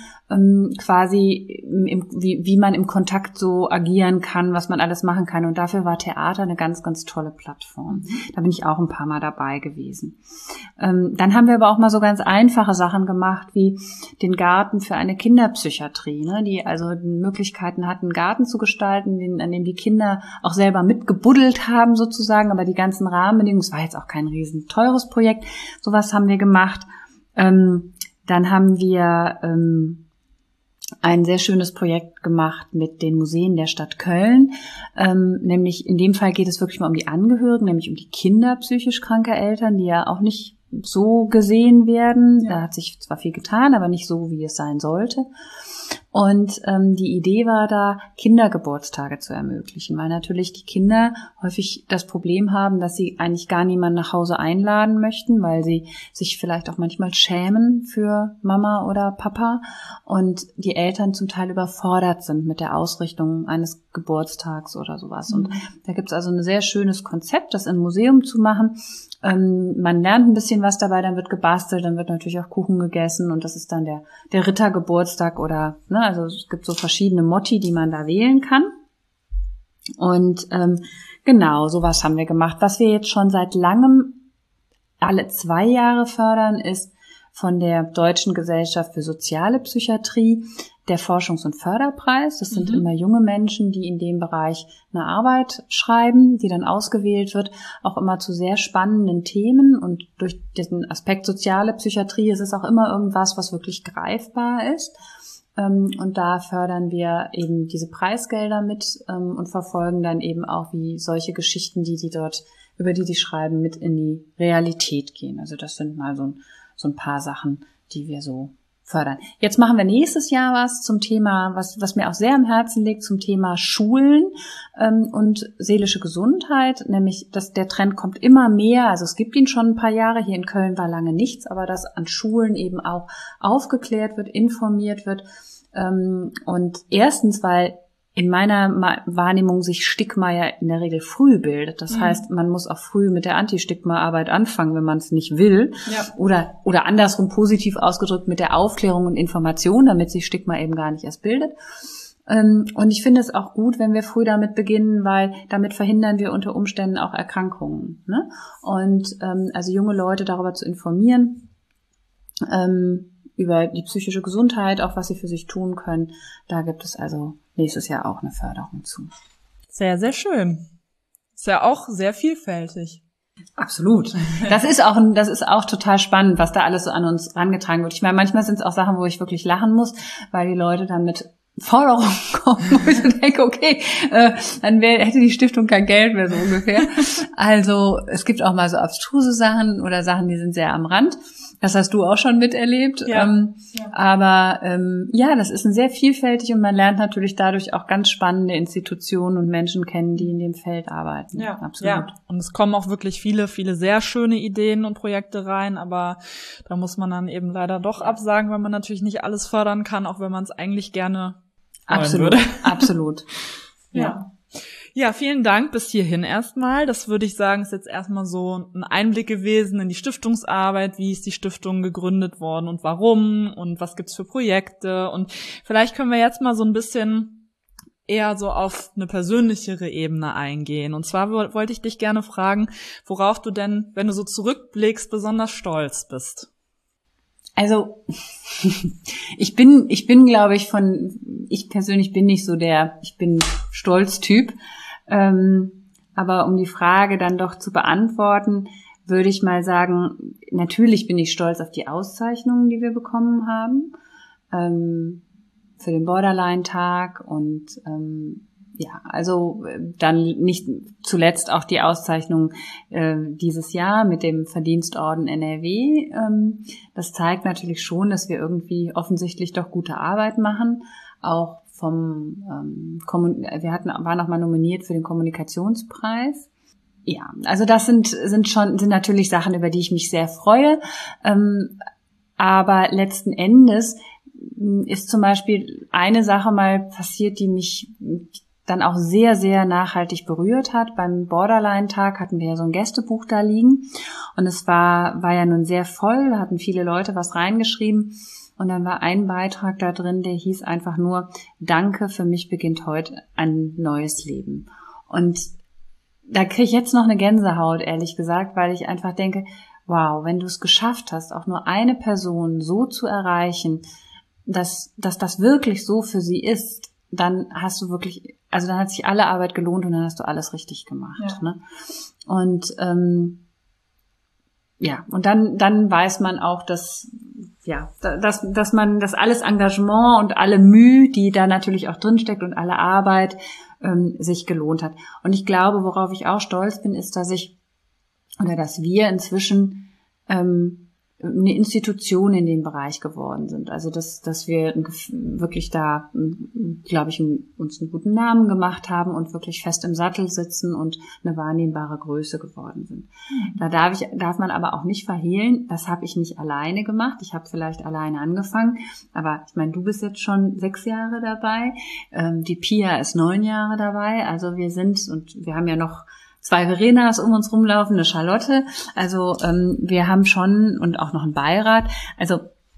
quasi im, wie, wie man im Kontakt so agieren kann, was man alles machen kann. Und dafür war Theater eine ganz, ganz tolle Plattform. Da bin ich auch ein paar Mal dabei gewesen. Ähm, dann haben wir aber auch mal so ganz einfache Sachen gemacht, wie den Garten für eine Kinderpsychiatrie, ne, die also Möglichkeiten hatten, einen Garten zu gestalten, den, an dem die Kinder auch selber mitgebuddelt haben sozusagen, aber die ganzen Rahmenbedingungen, es war jetzt auch kein riesen teures Projekt, sowas haben wir gemacht. Ähm, dann haben wir ähm, ein sehr schönes Projekt gemacht mit den Museen der Stadt Köln. Ähm, nämlich in dem Fall geht es wirklich mal um die Angehörigen, nämlich um die Kinder psychisch kranker Eltern, die ja auch nicht so gesehen werden. Ja. Da hat sich zwar viel getan, aber nicht so, wie es sein sollte. Und ähm, die Idee war da, Kindergeburtstage zu ermöglichen, weil natürlich die Kinder häufig das Problem haben, dass sie eigentlich gar niemanden nach Hause einladen möchten, weil sie sich vielleicht auch manchmal schämen für Mama oder Papa und die Eltern zum Teil überfordert sind mit der Ausrichtung eines Geburtstags oder sowas. Mhm. Und da gibt's also ein sehr schönes Konzept, das im Museum zu machen. Ähm, man lernt ein bisschen was dabei, dann wird gebastelt, dann wird natürlich auch Kuchen gegessen und das ist dann der der Rittergeburtstag oder, ne, also es gibt so verschiedene Motti, die man da wählen kann. Und ähm, genau, sowas haben wir gemacht. Was wir jetzt schon seit langem alle zwei Jahre fördern, ist von der Deutschen Gesellschaft für soziale Psychiatrie der Forschungs- und Förderpreis. Das sind Mhm. immer junge Menschen, die in dem Bereich eine Arbeit schreiben, die dann ausgewählt wird, auch immer zu sehr spannenden Themen. Und durch diesen Aspekt soziale Psychiatrie ist es auch immer irgendwas, was wirklich greifbar ist. Und da fördern wir eben diese Preisgelder mit und verfolgen dann eben auch, wie solche Geschichten, die die dort, über die die schreiben, mit in die Realität gehen. Also das sind mal so ein, so ein paar Sachen, die wir so fördern. Jetzt machen wir nächstes Jahr was zum Thema, was, was mir auch sehr am Herzen liegt, zum Thema Schulen ähm, und seelische Gesundheit, nämlich, dass der Trend kommt immer mehr, also es gibt ihn schon ein paar Jahre, hier in Köln war lange nichts, aber dass an Schulen eben auch aufgeklärt wird, informiert wird ähm, und erstens, weil in meiner Wahrnehmung sich Stigma ja in der Regel früh bildet. Das mhm. heißt, man muss auch früh mit der Anti-Stigma-Arbeit anfangen, wenn man es nicht will. Ja. Oder, oder andersrum positiv ausgedrückt mit der Aufklärung und Information, damit sich Stigma eben gar nicht erst bildet. Und ich finde es auch gut, wenn wir früh damit beginnen, weil damit verhindern wir unter Umständen auch Erkrankungen. Ne? Und also junge Leute darüber zu informieren, über die psychische Gesundheit, auch was sie für sich tun können. Da gibt es also nächstes Jahr auch eine Förderung zu. Sehr, sehr schön. Ist ja auch sehr vielfältig. Absolut. Das ist auch, das ist auch total spannend, was da alles so an uns rangetragen wird. Ich meine, manchmal sind es auch Sachen, wo ich wirklich lachen muss, weil die Leute dann mit Forderungen kommen, wo ich so denke, okay, äh, dann wär, hätte die Stiftung kein Geld mehr, so ungefähr. Also es gibt auch mal so abstruse Sachen oder Sachen, die sind sehr am Rand. Das hast du auch schon miterlebt. Ja, ähm, ja. Aber ähm, ja, das ist ein sehr vielfältig und man lernt natürlich dadurch auch ganz spannende Institutionen und Menschen kennen, die in dem Feld arbeiten. Ja, absolut. Ja. Und es kommen auch wirklich viele, viele sehr schöne Ideen und Projekte rein, aber da muss man dann eben leider doch absagen, weil man natürlich nicht alles fördern kann, auch wenn man es eigentlich gerne absolut, würde. Absolut. Ja. ja. Ja, vielen Dank bis hierhin erstmal. Das würde ich sagen, ist jetzt erstmal so ein Einblick gewesen in die Stiftungsarbeit. Wie ist die Stiftung gegründet worden und warum und was gibt's für Projekte? Und vielleicht können wir jetzt mal so ein bisschen eher so auf eine persönlichere Ebene eingehen. Und zwar wollte ich dich gerne fragen, worauf du denn, wenn du so zurückblickst, besonders stolz bist. Also ich bin, ich bin, glaube ich, von, ich persönlich bin nicht so der, ich bin Stolz-Typ. Ähm, aber um die Frage dann doch zu beantworten, würde ich mal sagen, natürlich bin ich stolz auf die Auszeichnungen, die wir bekommen haben, ähm, für den Borderline-Tag und ähm, ja, also dann nicht zuletzt auch die Auszeichnung äh, dieses Jahr mit dem Verdienstorden N R W. Ähm, das zeigt natürlich schon, dass wir irgendwie offensichtlich doch gute Arbeit machen, auch vom ähm, Kommun- wir hatten waren auch mal nominiert für den Kommunikationspreis. Ja, also das sind sind schon sind natürlich Sachen, über die ich mich sehr freue. Ähm, aber letzten Endes ist zum Beispiel eine Sache mal passiert, die mich dann auch sehr, sehr nachhaltig berührt hat. Beim Borderline-Tag hatten wir ja so ein Gästebuch da liegen und es war war ja nun sehr voll, da hatten viele Leute was reingeschrieben und dann war ein Beitrag da drin, der hieß einfach nur, Danke, für mich beginnt heute ein neues Leben. Und da kriege ich jetzt noch eine Gänsehaut, ehrlich gesagt, weil ich einfach denke, wow, wenn du es geschafft hast, auch nur eine Person so zu erreichen, dass, dass das wirklich so für sie ist, dann hast du wirklich, also dann hat sich alle Arbeit gelohnt und dann hast du alles richtig gemacht. Ja. Ne? Und ähm, ja, und dann dann weiß man auch, dass ja, dass dass man das alles Engagement und alle Mühe, die da natürlich auch drinsteckt und alle Arbeit ähm, sich gelohnt hat. Und ich glaube, worauf ich auch stolz bin, ist, dass ich oder dass wir inzwischen ähm, eine Institution in dem Bereich geworden sind. Also dass dass wir wirklich da, glaube ich, uns einen guten Namen gemacht haben und wirklich fest im Sattel sitzen und eine wahrnehmbare Größe geworden sind. Mhm. Da darf ich darf man aber auch nicht verhehlen, das habe ich nicht alleine gemacht. Ich habe vielleicht alleine angefangen, aber ich meine, du bist jetzt schon sechs Jahre dabei, ähm, die Pia ist neun Jahre dabei. Also wir sind, und wir haben ja noch zwei Verenas um uns rumlaufen, eine Charlotte. Also ähm, wir haben schon, und auch noch einen Beirat. Also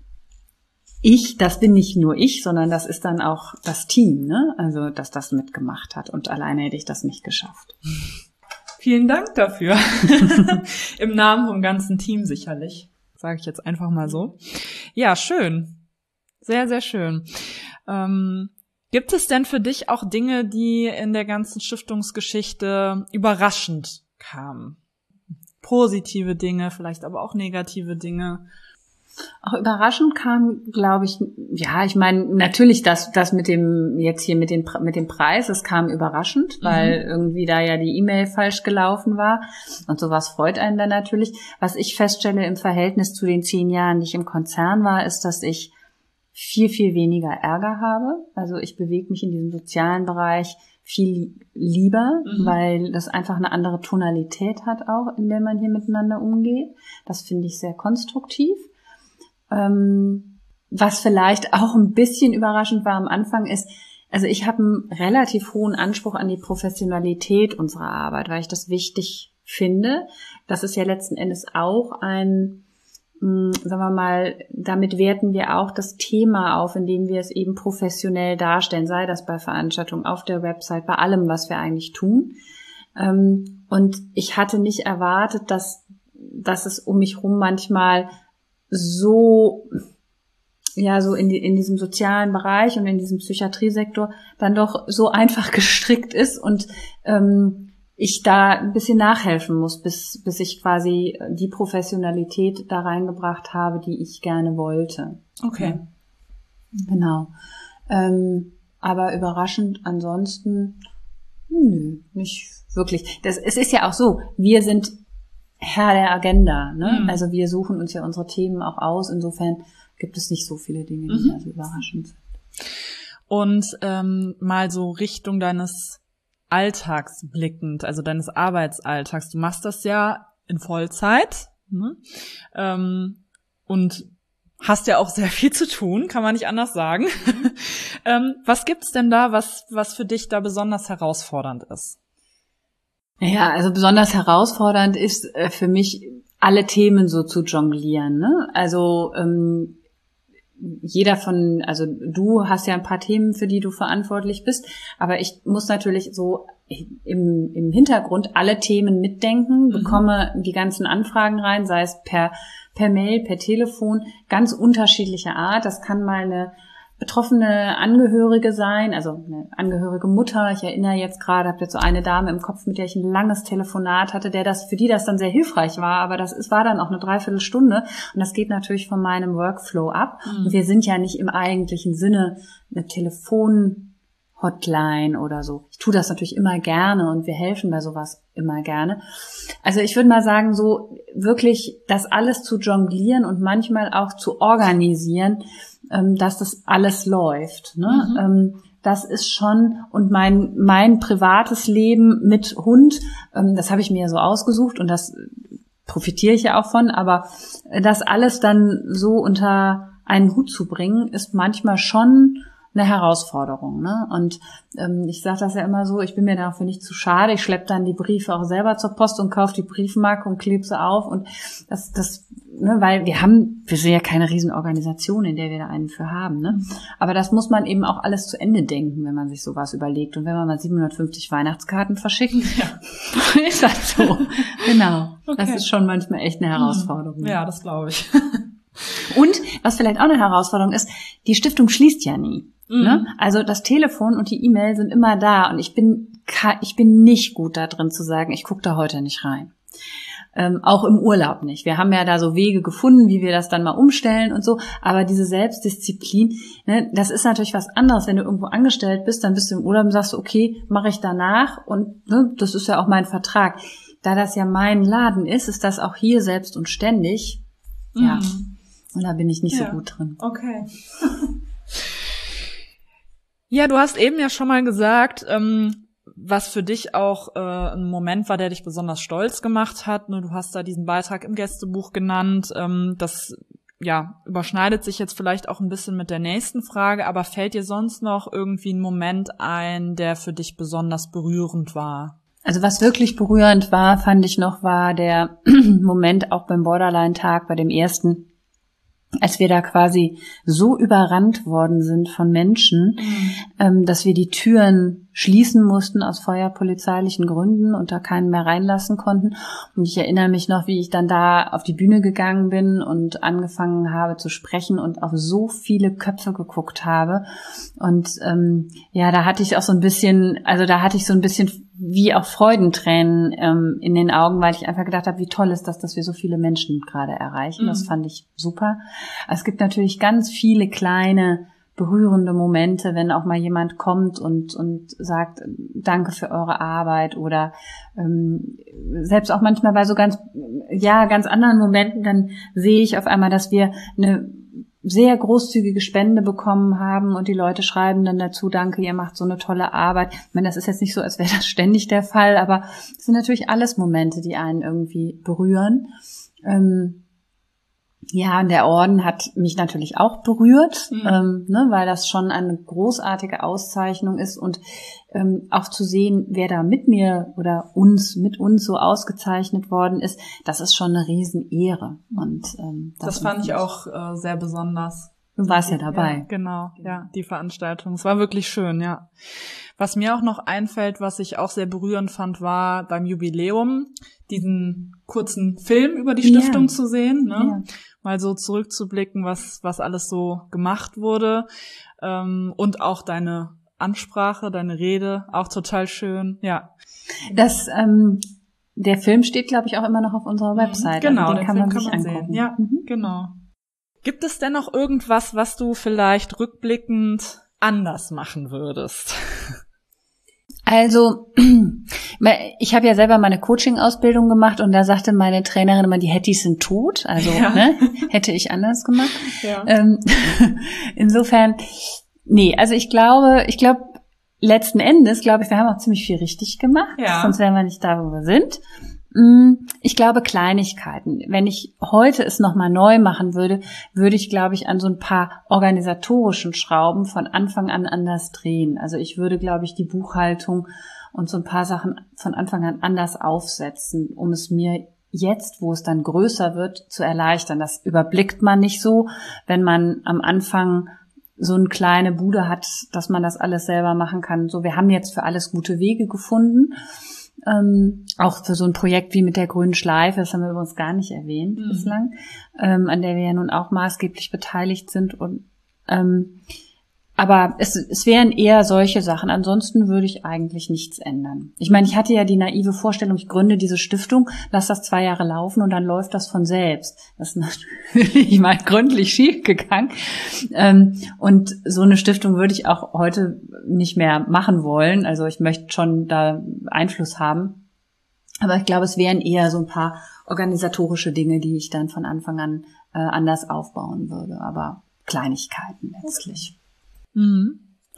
ich, das bin nicht nur ich, sondern das ist dann auch das Team, ne? Also dass das mitgemacht hat. Und alleine hätte ich das nicht geschafft. Vielen Dank dafür. Im Namen vom ganzen Team sicherlich. Sage ich jetzt einfach mal so. Ja, schön. Sehr, sehr schön. Ähm, gibt es denn für dich auch Dinge, die in der ganzen Stiftungsgeschichte überraschend kamen? Positive Dinge, vielleicht aber auch negative Dinge? Auch überraschend kam, glaube ich, ja, ich meine, natürlich das, das mit dem, jetzt hier mit dem, mit dem Preis, es kam überraschend, weil mhm. irgendwie da ja die E-Mail falsch gelaufen war und sowas freut einen dann natürlich. Was ich feststelle im Verhältnis zu den zehn Jahren, die ich im Konzern war, ist, dass ich viel, viel weniger Ärger habe. Also ich bewege mich in diesem sozialen Bereich viel lieber, mhm. weil das einfach eine andere Tonalität hat auch, in der man hier miteinander umgeht. Das finde ich sehr konstruktiv. Ähm, was vielleicht auch ein bisschen überraschend war am Anfang ist, also ich habe einen relativ hohen Anspruch an die Professionalität unserer Arbeit, weil ich das wichtig finde. Das ist ja letzten Endes auch ein, mh, sagen wir mal, damit werten wir auch das Thema auf, indem wir es eben professionell darstellen, sei das bei Veranstaltungen, auf der Website, bei allem, was wir eigentlich tun. Ähm, und ich hatte nicht erwartet, dass, dass es um mich rum manchmal so, ja, so in, die, in diesem sozialen Bereich und in diesem Psychiatriesektor dann doch so einfach gestrickt ist und ähm, ich da ein bisschen nachhelfen muss, bis, bis ich quasi die Professionalität da reingebracht habe, die ich gerne wollte. Okay. Ja. Genau. Ähm, aber überraschend ansonsten, nö, nicht wirklich. Das, es ist ja auch so, wir sind Herr der Agenda, ne? Mhm. Also wir suchen uns ja unsere Themen auch aus. Insofern gibt es nicht so viele Dinge, die mhm. da so überraschend sind. Und ähm, mal so Richtung deines Alltags blickend, also deines Arbeitsalltags. Du machst das ja in Vollzeit, ne? ähm, und hast ja auch sehr viel zu tun, kann man nicht anders sagen. Mhm. ähm, was gibt's denn da, was was für dich da besonders herausfordernd ist? Ja, also besonders herausfordernd ist äh, für mich, alle Themen so zu jonglieren, ne? Also ähm, jeder von, also du hast ja ein paar Themen, für die du verantwortlich bist, aber ich muss natürlich so im, im Hintergrund alle Themen mitdenken, mhm. bekomme die ganzen Anfragen rein, sei es per, per Mail, per Telefon, ganz unterschiedlicher Art. Das kann mal eine betroffene Angehörige sein, also eine angehörige Mutter. Ich erinnere jetzt gerade, habe jetzt so eine Dame im Kopf, mit der ich ein langes Telefonat hatte, der das für die das dann sehr hilfreich war, aber das ist, war dann auch eine Dreiviertelstunde und das geht natürlich von meinem Workflow ab. Mhm. Und wir sind ja nicht im eigentlichen Sinne eine Telefon-Hotline oder so. Ich tue das natürlich immer gerne und wir helfen bei sowas immer gerne. Also ich würde mal sagen, so wirklich das alles zu jonglieren und manchmal auch zu organisieren, dass das alles läuft, ne? Mhm. Das ist schon, und mein mein privates Leben mit Hund, das habe ich mir so ausgesucht und das profitiere ich ja auch von, aber das alles dann so unter einen Hut zu bringen, ist manchmal schon eine Herausforderung, ne? Und ähm, ich sage das ja immer so, ich bin mir dafür nicht zu schade, ich schleppe dann die Briefe auch selber zur Post und kaufe die Briefmarke und klebe sie auf und das, das, ne, weil wir haben, wir sind ja keine Riesenorganisation, in der wir da einen für haben, ne? Aber das muss man eben auch alles zu Ende denken, wenn man sich sowas überlegt und wenn man mal siebenhundertfünfzig Weihnachtskarten verschickt, ja. ist das so. Genau. Okay. Das ist schon manchmal echt eine Herausforderung. Ja, das glaube ich. Und was vielleicht auch eine Herausforderung ist, die Stiftung schließt ja nie. Mhm. Ne? Also das Telefon und die E-Mail sind immer da und ich bin ich bin nicht gut da drin zu sagen, ich gucke da heute nicht rein. Ähm, auch im Urlaub nicht. Wir haben ja da so Wege gefunden, wie wir das dann mal umstellen und so, aber diese Selbstdisziplin, ne, das ist natürlich was anderes, wenn du irgendwo angestellt bist, dann bist du im Urlaub und sagst, okay, mache ich danach und ne, das ist ja auch mein Vertrag. Da das ja mein Laden ist, ist das auch hier selbst und ständig. Mhm. Ja, und da bin ich nicht ja. so gut drin. Okay. Ja, du hast eben ja schon mal gesagt, ähm, was für dich auch äh, ein Moment war, der dich besonders stolz gemacht hat. Du hast da diesen Beitrag im Gästebuch genannt. Ähm, das ja überschneidet sich jetzt vielleicht auch ein bisschen mit der nächsten Frage, aber fällt dir sonst noch irgendwie ein Moment ein, der für dich besonders berührend war? Also was wirklich berührend war, fand ich noch, war der Moment auch beim Borderline-Tag, bei dem ersten, als wir da quasi so überrannt worden sind von Menschen, mhm. ähm, dass wir die Türen schließen mussten aus feuerpolizeilichen Gründen und da keinen mehr reinlassen konnten. Und ich erinnere mich noch, wie ich dann da auf die Bühne gegangen bin und angefangen habe zu sprechen und auf so viele Köpfe geguckt habe. Und ähm, ja, da hatte ich auch so ein bisschen, also da hatte ich so ein bisschen wie auch Freudentränen ähm, in den Augen, weil ich einfach gedacht habe, wie toll ist das, dass wir so viele Menschen gerade erreichen. Mhm. Das fand ich super. Es gibt natürlich ganz viele kleine berührende Momente, wenn auch mal jemand kommt und und sagt, danke für eure Arbeit, oder ähm, selbst auch manchmal bei so ganz, ja, ganz anderen Momenten, dann sehe ich auf einmal, dass wir eine sehr großzügige Spende bekommen haben und die Leute schreiben dann dazu, danke, ihr macht so eine tolle Arbeit. Ich meine, das ist jetzt nicht so, als wäre das ständig der Fall, aber es sind natürlich alles Momente, die einen irgendwie berühren. Ähm, Ja, und der Orden hat mich natürlich auch berührt, mhm. ähm, ne, weil das schon eine großartige Auszeichnung ist, und ähm, auch zu sehen, wer da mit mir oder uns, mit uns so ausgezeichnet worden ist, das ist schon eine Riesenehre. Und ähm, das, das fand ich auch äh, sehr besonders. Du warst ja dabei. Ja, genau, ja, die Veranstaltung. Es war wirklich schön, ja. Was mir auch noch einfällt, was ich auch sehr berührend fand, war beim Jubiläum diesen kurzen Film über die Stiftung ja. zu sehen, ne? Ja. Mal so zurückzublicken, was was alles so gemacht wurde, ähm, und auch deine Ansprache, deine Rede, auch total schön, ja. Das, ähm, der Film steht, glaube ich, auch immer noch auf unserer Website. Genau, also den den kann Film man kann sich man angucken. Sehen. Ja, mhm. genau. Gibt es denn noch irgendwas, was du vielleicht rückblickend anders machen würdest? Also, ich habe ja selber meine Coaching-Ausbildung gemacht und da sagte meine Trainerin immer, die Hettis sind tot. Also, ja. ne, hätte ich anders gemacht. Ja. Ähm, insofern, nee, also ich glaube, ich glaube, letzten Endes, glaube ich, wir haben auch ziemlich viel richtig gemacht. Ja. Sonst wären wir nicht da, wo wir sind. Ich glaube, Kleinigkeiten. Wenn ich heute es nochmal neu machen würde, würde ich, glaube ich, an so ein paar organisatorischen Schrauben von Anfang an anders drehen. Also ich würde, glaube ich, die Buchhaltung und so ein paar Sachen von Anfang an anders aufsetzen, um es mir jetzt, wo es dann größer wird, zu erleichtern. Das überblickt man nicht so, wenn man am Anfang so eine kleine Bude hat, dass man das alles selber machen kann. So, wir haben jetzt für alles gute Wege gefunden. Ähm, auch für so ein Projekt wie mit der grünen Schleife, das haben wir übrigens gar nicht erwähnt mhm. bislang, ähm, an der wir ja nun auch maßgeblich beteiligt sind. Und ähm, aber es, es wären eher solche Sachen. Ansonsten würde ich eigentlich nichts ändern. Ich meine, ich hatte ja die naive Vorstellung, ich gründe diese Stiftung, lass das zwei Jahre laufen und dann läuft das von selbst. Das ist natürlich mal gründlich schief gegangen. Ähm, und so eine Stiftung würde ich auch heute nicht mehr machen wollen. Also ich möchte schon da Einfluss haben. Aber ich glaube, es wären eher so ein paar organisatorische Dinge, die ich dann von Anfang an äh, anders aufbauen würde. Aber Kleinigkeiten letztlich. Mhm.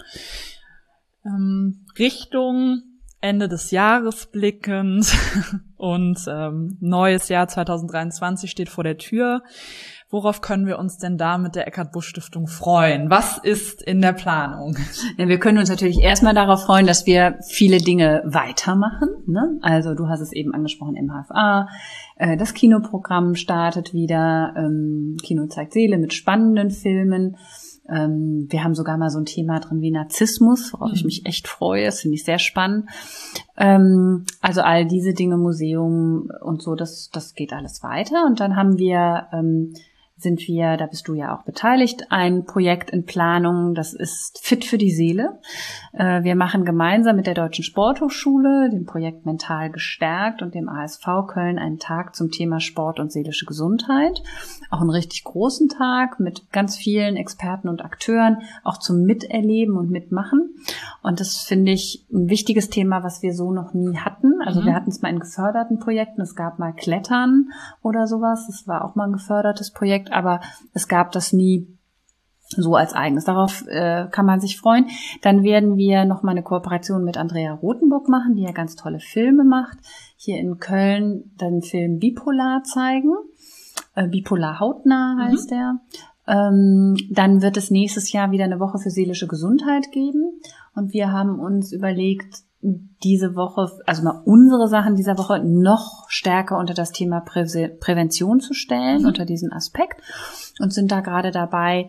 Ähm, Richtung Ende des Jahres blickend und ähm, neues Jahr zwanzig dreiundzwanzig steht vor der Tür. Worauf können wir uns denn da mit der Eckhard-Busch-Stiftung freuen? Was ist in der Planung? Ja, wir können uns natürlich erstmal darauf freuen, dass wir viele Dinge weitermachen, ne? Also du hast es eben angesprochen, M H F A, äh, das Kinoprogramm startet wieder, ähm, Kino zeigt Seele mit spannenden Filmen. Ähm, wir haben sogar mal so ein Thema drin wie Narzissmus, worauf mhm. ich mich echt freue. Das finde ich sehr spannend. Ähm, also all diese Dinge, Museum und so, das, das geht alles weiter. Und dann haben wir, ähm, sind wir, da bist du ja auch beteiligt, ein Projekt in Planung, das ist Fit für die Seele. Äh, wir machen gemeinsam mit der Deutschen Sporthochschule, dem Projekt Mental gestärkt und dem A S V Köln einen Tag zum Thema Sport und seelische Gesundheit. Auch einen richtig großen Tag mit ganz vielen Experten und Akteuren, auch zum Miterleben und Mitmachen. Und das finde ich ein wichtiges Thema, was wir so noch nie hatten. Also mhm. wir hatten es mal in geförderten Projekten, es gab mal Klettern oder sowas, das war auch mal ein gefördertes Projekt, aber es gab das nie so als eigenes. Darauf äh, kann man sich freuen. Dann werden wir noch mal eine Kooperation mit Andrea Rothenburg machen, die ja ganz tolle Filme macht. Hier in Köln den Film Bipolar zeigen. Äh, Bipolar hautnah heißt mhm. der. Ähm, dann wird es nächstes Jahr wieder eine Woche für seelische Gesundheit geben. Und wir haben uns überlegt, diese Woche, also mal unsere Sachen dieser Woche noch stärker unter das Thema Prä- Prävention zu stellen, mhm. unter diesen Aspekt. Und sind da gerade dabei,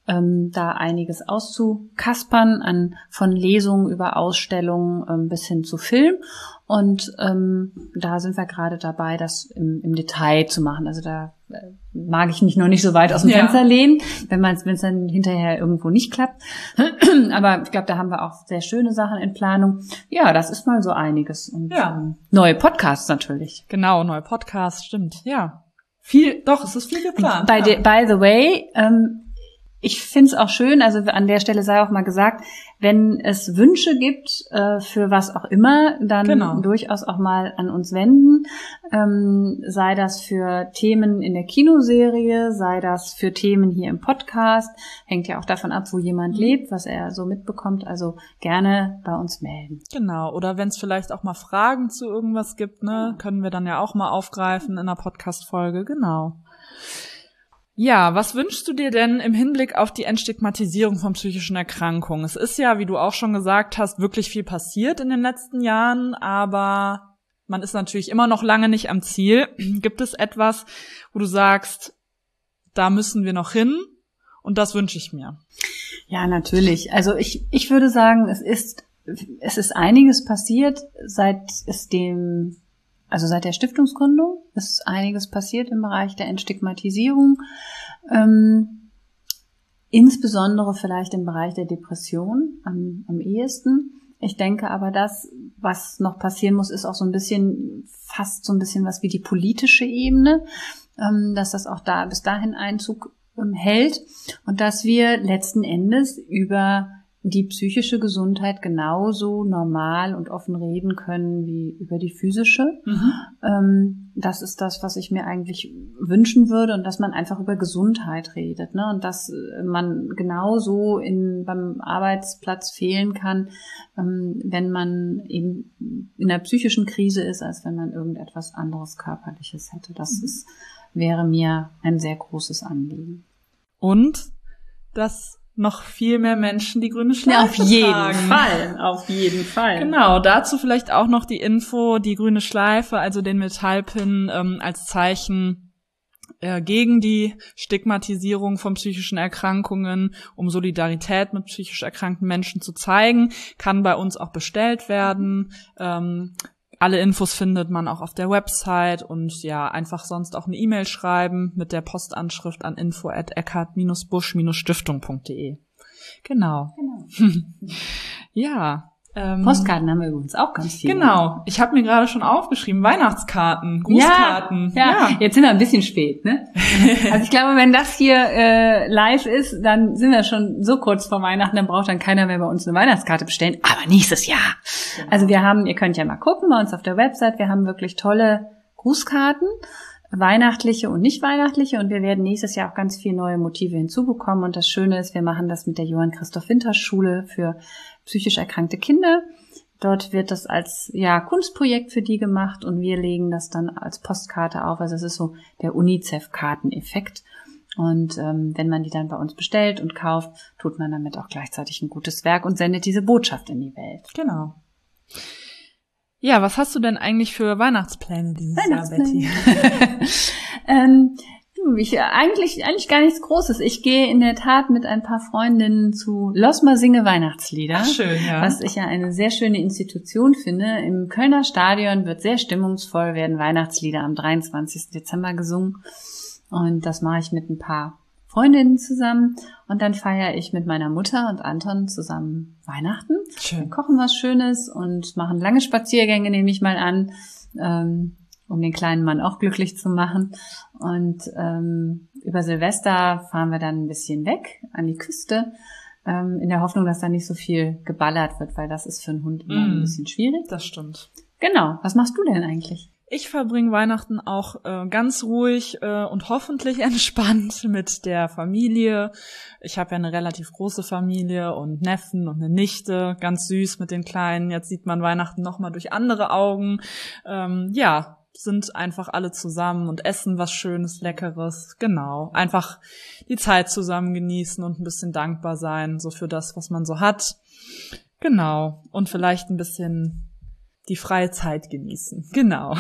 ähm, da einiges auszukaspern, an von Lesungen über Ausstellungen ähm, bis hin zu Film. Und ähm, da sind wir gerade dabei, das im, im Detail zu machen. Also da äh, mag ich mich noch nicht so weit aus dem Ja. Fenster lehnen, wenn man wenn es dann hinterher irgendwo nicht klappt. Aber ich glaube, da haben wir auch sehr schöne Sachen in Planung. Ja, das ist mal so einiges. Und Ja. ähm, neue Podcasts natürlich. Genau, neue Podcast, stimmt, ja. Viel, doch, es ist viel geplant. By, ja. the, by the way, ähm, ich finde es auch schön, also an der Stelle sei auch mal gesagt, wenn es Wünsche gibt, äh, für was auch immer, dann Genau. durchaus auch mal an uns wenden. Ähm, sei das für Themen in der Kinoserie, sei das für Themen hier im Podcast. Hängt ja auch davon ab, wo jemand Mhm. lebt, was er so mitbekommt. Also gerne bei uns melden. Genau, oder wenn es vielleicht auch mal Fragen zu irgendwas gibt, ne, können wir dann ja auch mal aufgreifen in einer Podcast-Folge, genau. Ja, was wünschst du dir denn im Hinblick auf die Entstigmatisierung von psychischen Erkrankungen? Es ist ja, wie du auch schon gesagt hast, wirklich viel passiert in den letzten Jahren, aber man ist natürlich immer noch lange nicht am Ziel. Gibt es etwas, wo du sagst, da müssen wir noch hin und das wünsche ich mir? Ja, natürlich. Also ich, ich würde sagen, es ist, es ist einiges passiert, seit es dem, also seit der Stiftungsgründung ist einiges passiert im Bereich der Entstigmatisierung. Ähm, insbesondere vielleicht im Bereich der Depression am, am ehesten. Ich denke aber, das, was noch passieren muss, ist auch so ein bisschen, fast so ein bisschen was wie die politische Ebene, ähm, dass das auch da bis dahin Einzug ähm, hält und dass wir letzten Endes über die psychische Gesundheit genauso normal und offen reden können wie über die physische. Mhm. Ähm, das ist das, was ich mir eigentlich wünschen würde und dass man einfach über Gesundheit redet, ne? Und dass man genauso in, beim Arbeitsplatz fehlen kann, ähm, wenn man eben in einer psychischen Krise ist, als wenn man irgendetwas anderes Körperliches hätte. Das Mhm. ist, wäre mir ein sehr großes Anliegen. Und dass noch viel mehr Menschen die grüne Schleife Ja, auf jeden tragen. Fall, auf jeden Fall. Genau, dazu vielleicht auch noch die Info, die grüne Schleife, also den Metallpin ähm, als Zeichen äh, gegen die Stigmatisierung von psychischen Erkrankungen, um Solidarität mit psychisch erkrankten Menschen zu zeigen, kann bei uns auch bestellt werden. Ähm, alle Infos findet man auch auf der Website und ja, einfach sonst auch eine E-Mail schreiben mit der Postanschrift an info at eckart busch stiftung punkt de. Genau. Genau. Ja. Ähm, Postkarten haben wir übrigens auch ganz viel. Genau. Ich habe mir gerade schon aufgeschrieben, Weihnachtskarten, Grußkarten. Ja, ja, jetzt sind wir ein bisschen spät, ne? Also ich glaube, wenn das hier äh, live ist, dann sind wir schon so kurz vor Weihnachten, dann braucht dann keiner mehr bei uns eine Weihnachtskarte bestellen. Aber nächstes Jahr. Genau. Also wir haben, ihr könnt ja mal gucken bei uns auf der Website, wir haben wirklich tolle Grußkarten, weihnachtliche und nicht weihnachtliche, und wir werden nächstes Jahr auch ganz viele neue Motive hinzubekommen. Und das Schöne ist, wir machen das mit der Johann Christoph Winter Schule für psychisch erkrankte Kinder. Dort wird das als ja Kunstprojekt für die gemacht und wir legen das dann als Postkarte auf. Also es ist so der UNICEF-Karteneffekt. Und ähm, wenn man die dann bei uns bestellt und kauft, tut man damit auch gleichzeitig ein gutes Werk und sendet diese Botschaft in die Welt. Genau. Ja, was hast du denn eigentlich für Weihnachtspläne dieses Weihnachtspläne. Jahr, Betty? ähm, Ich, eigentlich, eigentlich gar nichts Großes. Ich gehe in der Tat mit ein paar Freundinnen zu Los Mal Singe Weihnachtslieder. Ach, schön, ja. Was ich ja eine sehr schöne Institution finde. Im Kölner Stadion wird sehr stimmungsvoll, werden Weihnachtslieder am dreiundzwanzigsten Dezember gesungen. Und das mache ich mit ein paar Freundinnen zusammen. Und dann feiere ich mit meiner Mutter und Anton zusammen Weihnachten. Schön. Wir kochen was Schönes und machen lange Spaziergänge, nehme ich mal an. Ähm, um den kleinen Mann auch glücklich zu machen. Und ähm, über Silvester fahren wir dann ein bisschen weg an die Küste, ähm, in der Hoffnung, dass da nicht so viel geballert wird, weil das ist für einen Hund immer Mm, ein bisschen schwierig. Das stimmt. Genau. Was machst du denn eigentlich? Ich verbringe Weihnachten auch äh, ganz ruhig äh, und hoffentlich entspannt mit der Familie. Ich habe ja eine relativ große Familie und Neffen und eine Nichte, ganz süß mit den Kleinen. Jetzt sieht man Weihnachten nochmal durch andere Augen. Ähm, ja, sind einfach alle zusammen und essen was Schönes, Leckeres. Genau, einfach die Zeit zusammen genießen und ein bisschen dankbar sein, so für das, was man so hat. Genau, und vielleicht ein bisschen die freie Zeit genießen. Genau.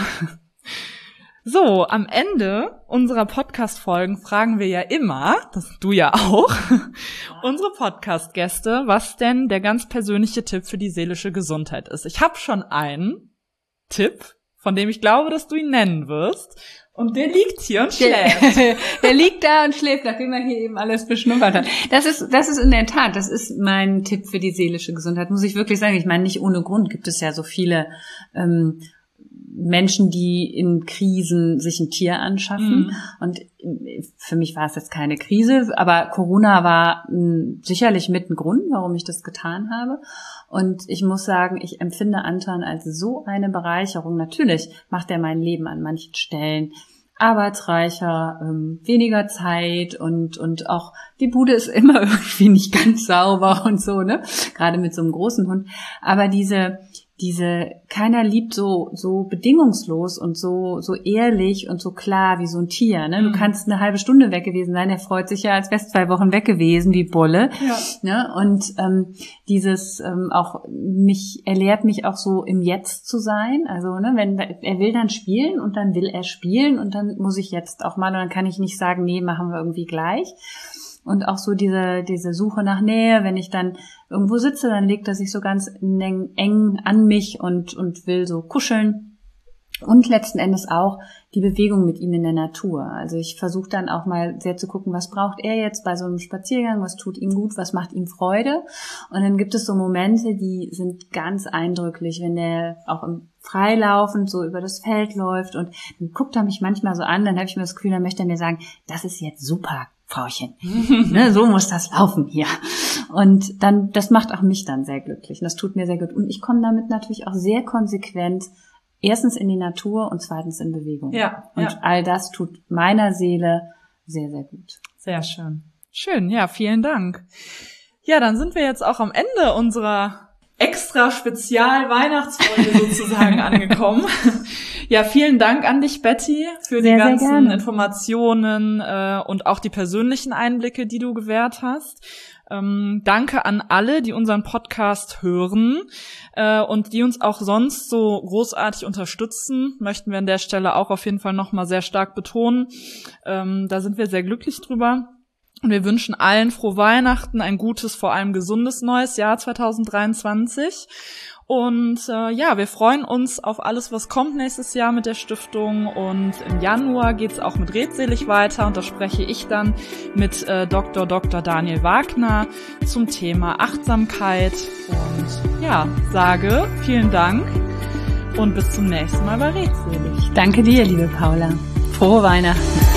So, am Ende unserer Podcast-Folgen fragen wir ja immer, das du ja auch, unsere Podcast-Gäste, was denn der ganz persönliche Tipp für die seelische Gesundheit ist. Ich habe schon einen Tipp, von dem ich glaube, dass du ihn nennen wirst. Und der liegt hier und schläft. Der, der liegt da und schläft, nachdem er hier eben alles beschnuppert hat. Das ist, das ist in der Tat, das ist mein Tipp für die seelische Gesundheit, muss ich wirklich sagen. Ich meine, nicht ohne Grund gibt es ja so viele ähm, Menschen, die in Krisen sich ein Tier anschaffen. Mhm. Und für mich war es jetzt keine Krise, aber Corona war mh, sicherlich mit ein Grund, warum ich das getan habe. Und ich muss sagen, ich empfinde Anton als so eine Bereicherung. Natürlich macht er mein Leben an manchen Stellen arbeitsreicher, ähm, weniger Zeit und und auch die Bude ist immer irgendwie nicht ganz sauber und so, ne? Gerade mit so einem großen Hund. Aber diese diese keiner liebt so so bedingungslos und so so ehrlich und so klar wie so ein Tier, ne? Du mhm. kannst eine halbe Stunde weg gewesen sein, er freut sich ja, als wärst zwei Wochen weg gewesen wie Bolle, ja. Ne? Und ähm, dieses ähm, auch mich er lehrt mich auch so im Jetzt zu sein, also ne, wenn er will dann spielen und dann will er spielen und dann muss ich jetzt auch mal und dann kann ich nicht sagen, nee, machen wir irgendwie gleich. Und auch so diese diese Suche nach Nähe, wenn ich dann irgendwo sitze, dann legt er sich so ganz eng, eng an mich und und will so kuscheln. Und letzten Endes auch die Bewegung mit ihm in der Natur. Also ich versuche dann auch mal sehr zu gucken, was braucht er jetzt bei so einem Spaziergang, was tut ihm gut, was macht ihm Freude. Und dann gibt es so Momente, die sind ganz eindrücklich, wenn er auch im freilaufend so über das Feld läuft und dann guckt er mich manchmal so an, dann habe ich mir das Gefühl, dann möchte er mir sagen, das ist jetzt super, Frauchen. Ne, so muss das laufen hier. Und dann, das macht auch mich dann sehr glücklich. Und das tut mir sehr gut. Und ich komme damit natürlich auch sehr konsequent erstens in die Natur und zweitens in Bewegung. Ja. Und ja. all das tut meiner Seele sehr, sehr gut. Sehr schön. Schön, ja, vielen Dank. Ja, dann sind wir jetzt auch am Ende unserer extra Spezial-Weihnachtsfolge sozusagen angekommen. Ja, vielen Dank an dich, Betty, für sehr, die ganzen Informationen äh, und auch die persönlichen Einblicke, die du gewährt hast. Ähm, danke an alle, die unseren Podcast hören äh, und die uns auch sonst so großartig unterstützen. Möchten wir an der Stelle auch auf jeden Fall nochmal sehr stark betonen. Ähm, da sind wir sehr glücklich drüber. Und wir wünschen allen frohe Weihnachten, ein gutes, vor allem gesundes neues Jahr zwanzig dreiundzwanzig. Und äh, ja, wir freuen uns auf alles, was kommt nächstes Jahr mit der Stiftung. Und im Januar geht's auch mit Redselig weiter. Und da spreche ich dann mit äh, Doktor Doktor Daniel Wagner zum Thema Achtsamkeit. Und ja, sage vielen Dank und bis zum nächsten Mal bei Redselig. Danke dir, liebe Paula. Frohe Weihnachten.